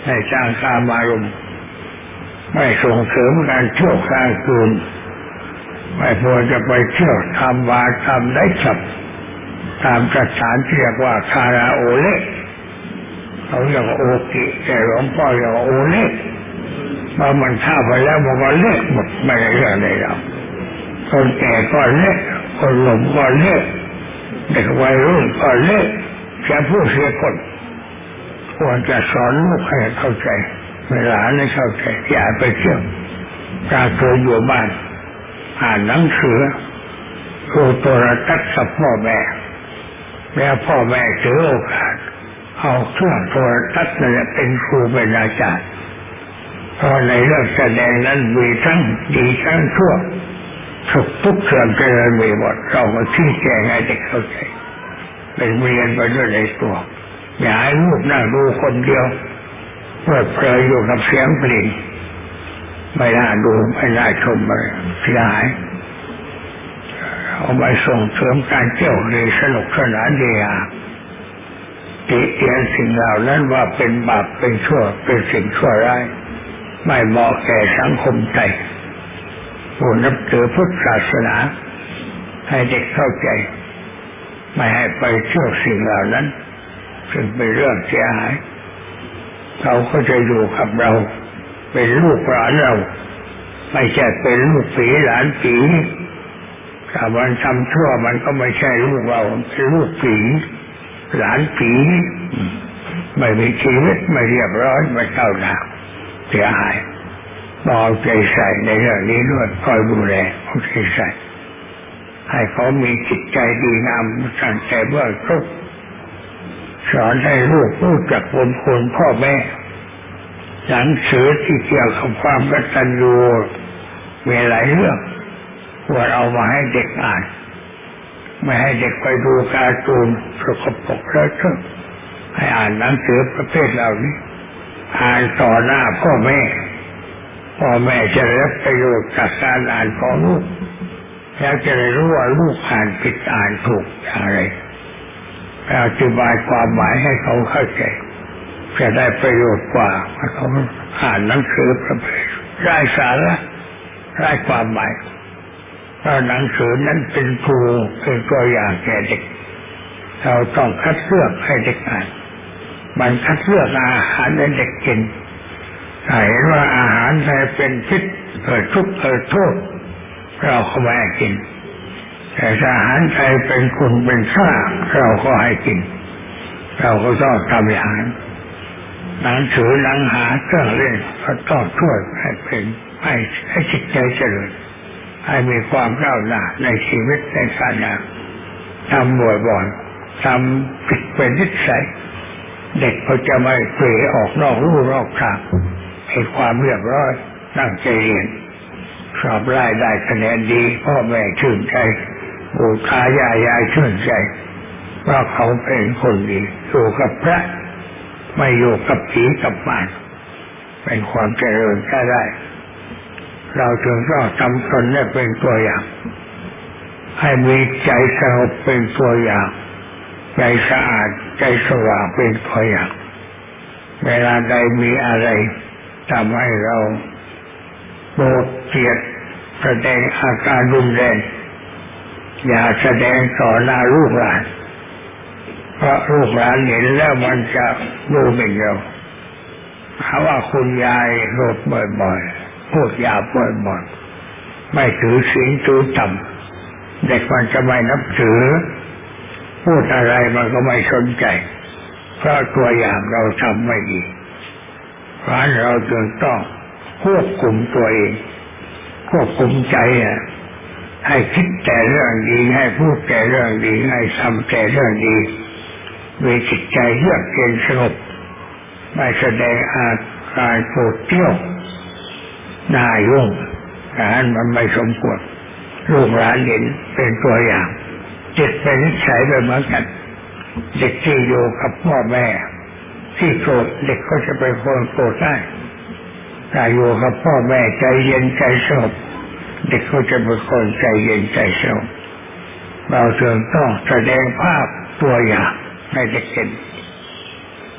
ในทางกามารมณ์ไม่ส่งเสริมการเที่ยวกลางคืนไม่ควรจะไปเที่ยวทำบาร์ทำได้ฉับตามสถานที่เรียกว่าคาราโอเละเขาเรียกว่าโอกิแต่หลวงพ่อเรียกว่าโอเละเพราะมันเข้าไปแล้วมันก็เละหมดไม่ได้เรื่องใดหรอกคนแก่ก็เละคนหนุ่มก็เละเด็กวัยรุ่นก็เละแค่ผู้เสียคนควรจะสอนลูกให้เข้าใจเวลาให้เข้าใจอย่าไปเที่ยวการเคยอยู่บ้านอ่านหนังสือดูโทรทัศน์กับพ่อแม่แล้วพ่อแม่ถือโอกาสเอาเครื่องโทรทัศน์นั่นเป็นครูเป็นอาจารย์เพราะในเรื่องแสดงนั้นมีทั้งดีทั้งชั่วสุขทุกข์เสื่อมเจริญมีหมดเรามาชี้แจงให้เด็กเข้าใจเป็นเรียนไปด้วยในตัวอย่าให้ลูกนั่งดูคนเดียวเพื่อเพลิดอยู่กับเสียงเพลงไม่น่าดูไม่น่าชมเลยเสียหายเอาไปส่งเสริมการเที่ยวดีสนุกสนานดีอ่ะติเตียนสิ่งเหล่านั้นว่าเป็นบาปเป็นชั่วเป็นสิ่งชั่วร้ายไม่เหมาะแก่สังคมไทยผู้นับถือพุทธศาสนาให้เด็กเข้าใจไม่ให้ไปเที่ยวสิ่งเหล่านั้นซึ่งเป็นเรื่องเสียหายเขาก็จะอยู่กับเราเป็นลูกหลานเราไม่ใช่เป็นลูกผีหลานผีถ้ามันทำชั่วมันก็ไม่ใช่ลูกเราเป็นลูกผีหลานผีไม่มีชีวิตไม่เรียบร้อยไม่เข้าหน้าเสียหายต้องเอาใจใส่ในเรื่องนี้ด้วยคอยดูแลเอาใจใส่ให้เขามีจิตใจดีงามตั้งแต่เบื้องต้นสอนให้ลูกรู้จักบุญคุณพ่อแม่หนังสือที่เกี่ยวกับความกตัญญูมีหลายเรื่องควรเอามาให้เด็กอ่านไม่ให้เด็กไปดูการ์ตูนสกปรกเลอะเทอะให้อ่านหนังสือประเภทเหล่านี้อ่านต่อหน้าพ่อแม่พ่อแม่จะรับประโยชน์จากการอ่านของลูกแล้วจะได้รู้ว่าลูกอ่านผิดอ่านถูกอะไรอธิบายความหมายให้เขาเข้าใจจะได้ประโยชน์กว่าเขาอ่านหนังสือประเภทไร้สาระไร้ความหมายเพราะหนังสือนั้นเป็นครูเป็นตัวอย่างแก่เด็กเราต้องคัดเลือกให้เด็กอ่านมันคัดเลือกอาหารให้เด็กกินถ้าเห็นว่าอาหารใดเป็นพิษเกิดทุกข์เกิดโทษเราก็ไม่ให้กินแต่ถ้าอาหารใดเป็นคุณเป็นค่าเราก็ให้กินเราก็ต้องทำอย่างนั้นหนังสือหนังหาเครื่องเล่นก็ต้องช่วยให้เป็นให้ให้จิตใจเจริญให้มีความก้าวหน้าในชีวิตในการงานทำบ่อยๆทำผิดเป็นนิสัยเด็กเขาจะไม่เผลอออกนอกลู่นอกทางให้ความเรียบร้อยตั้งใจเรียนสอบได้ได้คะแนนดีพ่อแม่ชื่นใจปู่ตายายยายชื่นใจว่าเขาเป็นคนดีอยู่กับพระไม่อยู่กับผีกับมารเป็นความเจริญก็ได้เราจึงต้องทำตนให้เป็นตัวอย่างให้มีใจสงบเป็นตัวอย่างใจสะอาดใจสว่างเป็นตัวอย่างเวลาใดมีอะไรทำให้เราโกรธเกลียดแสดงอาการรุนแรงอย่าแสดงต่อหน้าลูกหลานเพราะลูกหลานเห็นแล้วมันจะดูหมิ่นเราหาว่าคุณยายโกรธบ่อยๆพูดหยาบบ่อยๆไม่ถือศีลถือธรรมเด็กมันจะไม่นับถือพูดอะไรมันก็ไม่สนใจเพราะตัวอย่างเราทำไม่ดีเพราะเราจึงต้องควบคุมตัวเองควบคุมใจอ่ะให้คิดแต่เรื่องดีให้พูดแต่เรื่องดีให้ทำแต่เรื่องดีมีจิตใจเยือกเย็นสงบไม่แสดงอาการโกรธเกรี้ยวน่ายุ่งนั้นมันไม่สมควรลูกหลานเห็นเป็นตัวอย่างจิตเป็นนิสัยแบบเหมือนกันเด็กที่อยู่กับพ่อแม่ที่โกรธเด็กก็จะเป็นคนโกรธได้ถ้าอยู่กับพ่อแม่ใจเย็นใจสงบเด็กก็จะเป็นคนใจเย็นใจสงบเราจึงต้องแสดงภาพตัวอย่างให้เด็กเห็น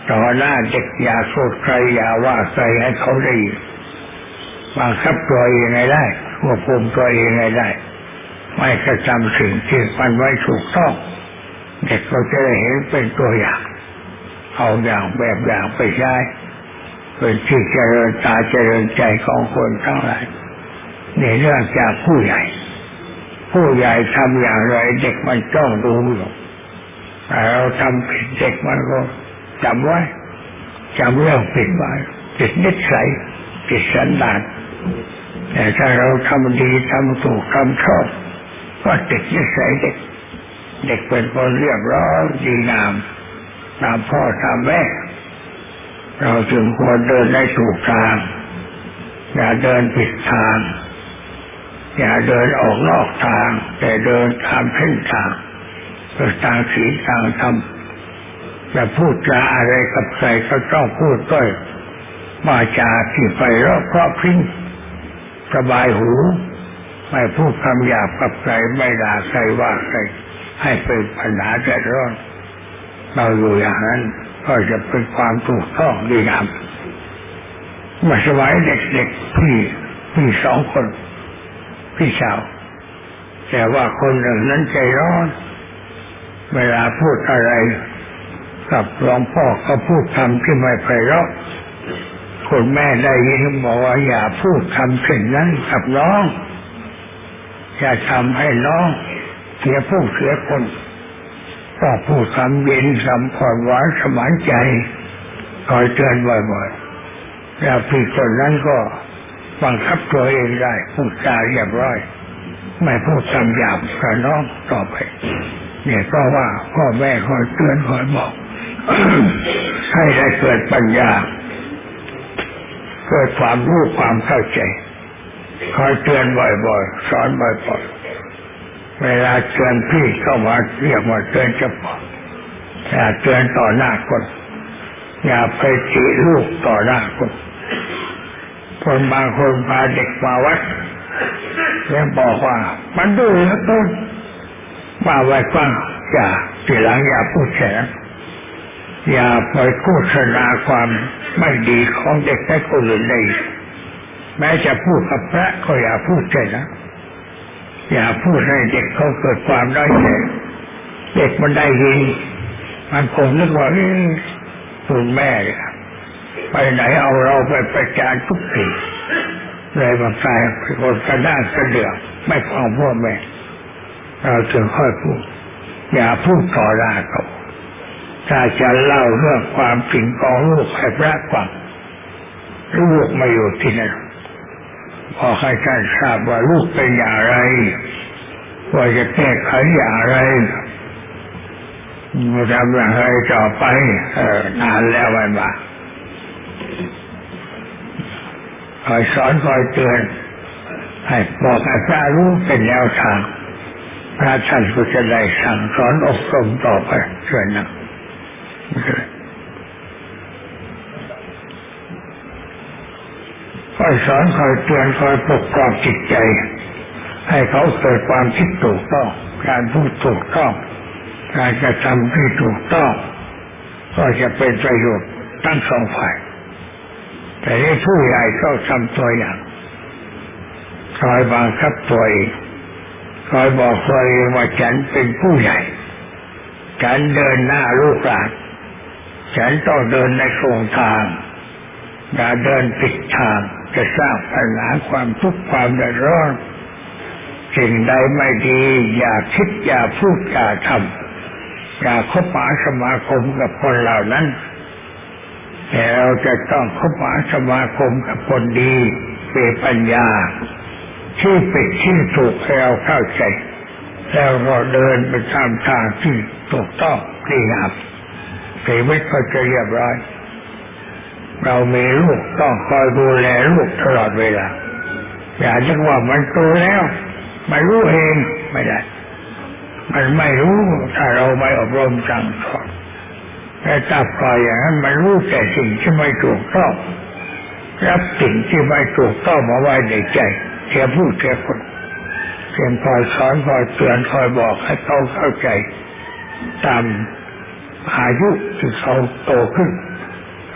ต่อหน้าเด็กอย่าโทษใครอย่าว่าใครให้เขาได้บังคับตัวเองไงได้ควบคุมตัวเองไงได้ไม่กระทำสิ่งที่มันไม่ถูกต้องเด็กก็จะได้เห็นเป็นตัวอย่างเอาอย่างแบบอย่างไปใช้เป็นที่เจริญตาเจริญใจของคนทั้งหลายในเรื่องจากผู้ใหญ่ผู้ใหญ่ทำอย่างไรเด็กมันจ้องดูอยู่แต่เราทำผิดเด็กมันก็จำไว้จำเรื่องผิดไว้ติดนิสัยติดสันดานแต่ถ้าเราทำดีทำถูกทำชอบก็ติดนิสัยเด็กเด็กเป็นคนเรียบร้อยดีงามตามพ่อตามแม่เราจึงควรเดินในถูกทางอย่าเดินผิดทางอย่าเดินออกนอกทางแต่เดินตามเส้นทางเพื่อทางศีลทางธรรมจะพูดจาอะไรกับใครก็ต้องพูดด้วยวาจาที่ไพเราะเพราะพริ้งสบายหูไม่พูดคำหยาบกับใครไม่ด่าใครว่าใครให้เป็นปัญหาเดือดร้อนเราอยู่อย่างนั้นก็จะเป็นความถูกต้องดีงามเมื่อสมัยเด็กๆพี่พี่สองคนพี่สาวแต่ว่าคนหนึ่งนั้นใจร้อนเวลาพูดอะไรกับหลวงพ่อก็พูดคำที่ไม่ไพเราะคุณแม่ได้ยินบอกว่าอย่าพูดคำเช่นนั้นกับน้องอย่าทำให้น้องเสียผู้เสียคนก็พูดคำเย็นคำผ่อนหวานสมานใจคอยเตือนบ่อยๆแล้วพี่คนนั้นก็บังคับตัวเองได้พูดจาเรียบร้อยไม่พูดคำหยาบกับน้องต่อไปเนี่ยเพราะว่าพ่อแม่คอยเตือนคอยบอกให้ได้เกิดปัญญาเกิดความรู้ความเข้าใจคอยเตือนบ่อยๆสอนบ่อยๆเวลาเตือนพี่เข้ามาเรียกว่าเตือนเฉพาะอย่าเตือนต่อหน้าคนอย่าไปจีลูกต่อหน้าคนคนบางคนพาเด็กมาวัดแล้วบอกว่ามันดื้อแล้วต้นมาไว้ฟังอย่าทีหลังอย่าพูดแฉอย่าไปโฆษณาความไม่ดีของเด็กให้คนอื่นได้แม้จะพูดกับพระก็อย่าพูดแฉนะอย่าพูดให้เด็กเขาเกิดความด้อยแฉเด็กมันได้ยินมันคงนึกว่าคุณแม่ไปไหนเอาเราไปประจานทุกทีเลยบางทีคนกระด้างกระเดือกไม่ฟังพ่อแม่เราจึงค่อยพูดอย่าพูดต่อหน้าเขาถ้าจะเล่าเรื่องความจริงของลูกให้พระฟังลูกมาอยู่ที่นั่นพอให้ท่านทราบว่าลูกเป็นอย่างไรว่าจะแก้ไขอย่างไรจะทำอย่างไรต่อไปเออนานแล้วไม่มาคอยสอนคอยเตือนให้บอกให้พระรู้เป็นแนวทางพระท่านก็จะได้สั่งสอนอบรมต่อไปช่วยนะคอยสอนคอยเตือนคอยปกป้องจิตใจให้เขาเกิดความคิดถูกต้องการพูดถูกต้องการกระทำที่ถูกต้องก็จะเป็นประโยชน์ทั้งสองฝ่ายแต่ที่ผู้ใหญ่ก็ทำตัวอย่างคอยบังคับตัวเองคอยบอกตัวเองว่าฉันเป็นผู้ใหญ่ฉันเดินหน้าลูกหลานฉันต้องเดินในโครงทางอย่าเดินผิดทางจะสร้างปัญหาความทุกข์ความเดือดร้อนสิ่งใดไม่ดีอย่าคิดอย่าพูดอย่าทำอย่าคบหาสมาคมกับคนเหล่านั้นแต่เราจะต้องคบหาสมาคมกับคนดีมีปัญญาที่ผิดที่ถูกให้เราเข้าใจแล้วเราเดินไปตามทางที่ถูกต้องดีงามชีวิตก็จะเรียบร้อยเรามีลูกต้องคอยดูแลลูกตลอดเวลาอย่าคิดว่ามันโตแล้วไม่รู้เองไม่ได้มันไม่รู้ถ้าเราไม่อบรมสั่งสอนแต่ถ้าปล่อยอย่างนั้นมันรู้แต่สิ่งที่ไม่ถูกต้องรับสิ่งที่ไม่ถูกต้องมาไว้ในใจเสียผู้เสียคนเพียงคอยสอนคอยเตือนคอยบอกให้เขาเข้าใจตามอายุที่เขาโตขึ้น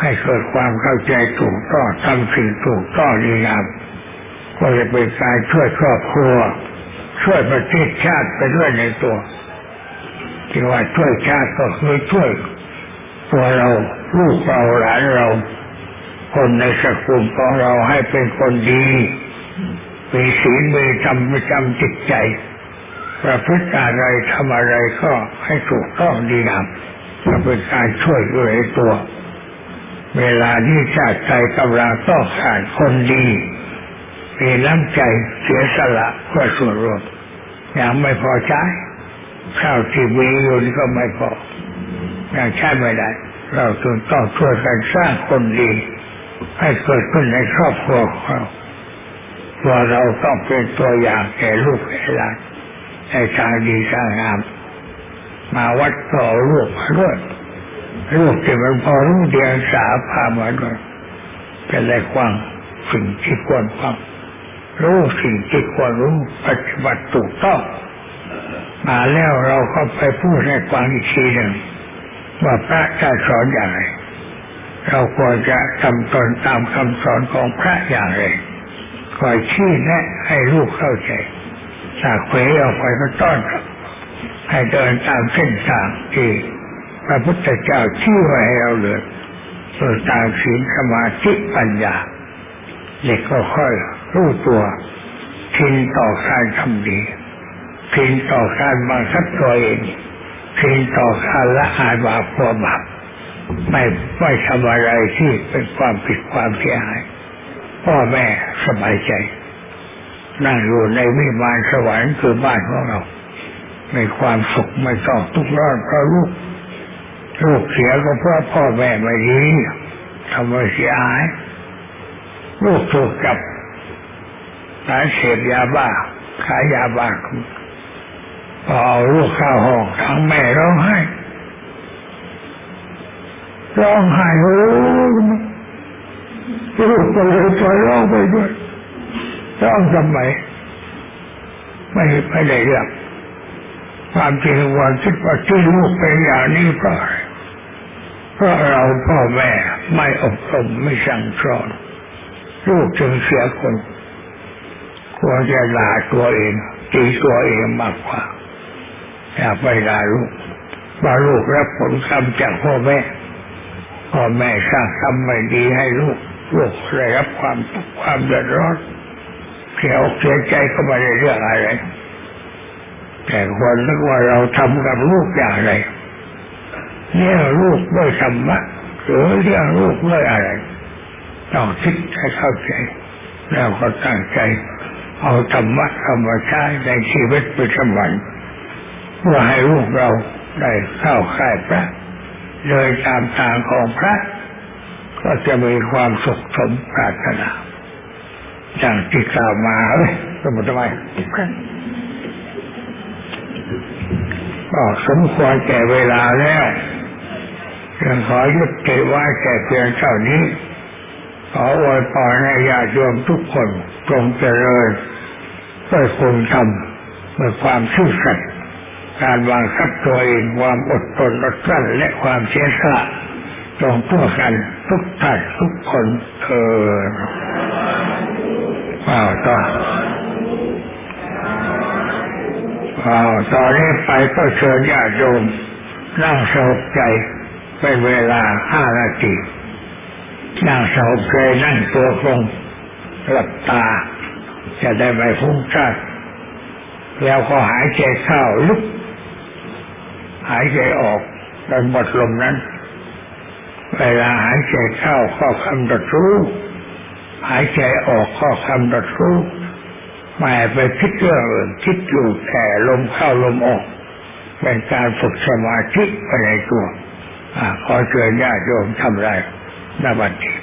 ให้เกิดความเข้าใจถูกต้องทำสิ่งถูกต้องดีงามก็จะเป็นการช่วยครอบครัวช่วยประเทศชาติไปด้วยในตัวที่ว่าช่วยชาติก็คือช่วยตัวเราลูกเราหลานเราคนในสกุลของเราให้เป็นคนดีมีศีลมีธรรมประจำจิตใจประพฤติอะไรทำอะไรก็ให้ถูกต้องดีงามจะเป็นการช่วยด้วยในตัวเวลาที่ชาติใจกำลังต้องการคนดีมีน้ำใจเสียสละเพื่อส่วนรวมยังไม่พอใช้ข้าวที่มีอยู่นี่ก็ไม่พอยังใช้ไม่ได้เราจึงต้องช่วยกันสร้างคนดีให้เกิดขึ้นในครอบครัวของเราว่าเราต้องเป็นตัวอย่างแก่ลูกแก่หลานในทางดีทางงามมาวัดต่อลูกมาด้วยลูกที่มันพอรู้เดียงสาพามาด้วยจะได้ฟังสิ่งที่ควรฟังรู้สิ่งที่ควรรู้ปฏิบัติถูกต้องมาแล้วเราก็ไปพูดให้ฟังอีกทีหนึ่งว่าพระจะสอนอย่างไรเราควรจะทำตนตามคำสอนของพระอย่างไรคอยชี้แนะให้ลูกเข้าใจจากเผยออกไปก็ต้อนรับให้เดินตามเส้นทางที่พระพุทธเจ้าชี้ไว้ให้เราเดินโดยตามศีลสมาธิปัญญาเด็กก็ค่อยรู้ตัวชินต่อการทำดีชินต่อการบังคับตัวเองชินต่อการละอายบาปกลัวบาปไม่ไม่ทำอะไรที่เป็นความผิดความเสียหายพ่อแม่สบายใจนั่งอยู่ในวิมานสวรรค์คือบ้านของเรามีความสุขไม่ต้องทุกข์ร้อนเพราะลูกลูกเสียก็เพราะพ่อแม่ไม่ดีทำให้เสียหายลูกถูกจับหาเสพยาบ้าขายยาบ้าพอเอาลูกเข้าห้องทั้งแม่ร้องไห้ร้องไห้โอ้ลูกก็เลยปล่อยร้องไปด้วยร้องทำไมไม่ไม่ได้เรื่องความจริงวันคิดว่าที่ลูกเป็นอย่างนี้เพราะเพราะเราพ่อแม่ไม่อบรมไม่สั่งสอนลูกจึงเสียคนควรจะด่าตัวเองตีตัวเองมากกว่าอย่าไปด่าลูกว่าลูกรับผลกรรมจากพ่อแม่พ่อแม่สร้างกรรมไม่ดีให้ลูกลูกได้รับความความเดือดร้อนเสียอกเสียใจก็ไม่ได้เรื่องอะไรแต่ควรนึกว่าเราทำกับลูกอย่างไรเนี่ยลูกด้วยธรรมะหรือเรื่องลูกด้วยอะไรต้องคิดให้เข้าใจแล้วก็ตั้งใจเอาธรรมะเข้ามาใช้ในชีวิตประจำวันเพื่อให้ลูกเราได้เข้าค่ายพระเดินตามทางของพระก็จะมีความสุขสมปรารถนาอย่างที่กล่าวมาเอ้ยสมมติว่าก็สมควรแก่เวลาแล้วจึงขอยุติไว้แก่เพียงเท่านี้ขออวยพรให้ญาติโยมทุกคนจงเจริญด้วยคุณธรรมด้วยความซื่อสัตย์การวางคับตัวเองความอดทนอดกลั้นและความเสียสละจงทั่วกันทุกท่านทุกคนเถิดอ้าวต่ออ้าวตอนนี้ไปก็เชิญญาติโยมนั่งสงบใจเป็นเวลาห้านาทีนั่งสงบใจนั่งตัวตรงหลับตาจะได้ไม่ฟุ้งซ่านแล้วก็หายใจเข้าลึกหายใจออกโดยหมดลมนั้นเวลาหายใจเข้าก็กำหนดรู้หายใจออกก็กำหนดรู้ไม่ไปคิดเรื่องอื่นคิดอยู่แต่ลมเข้าลมออกเป็นการฝึกสมาธิไปในตัวขอเชิญญาติโยมทำไรณบัดนี้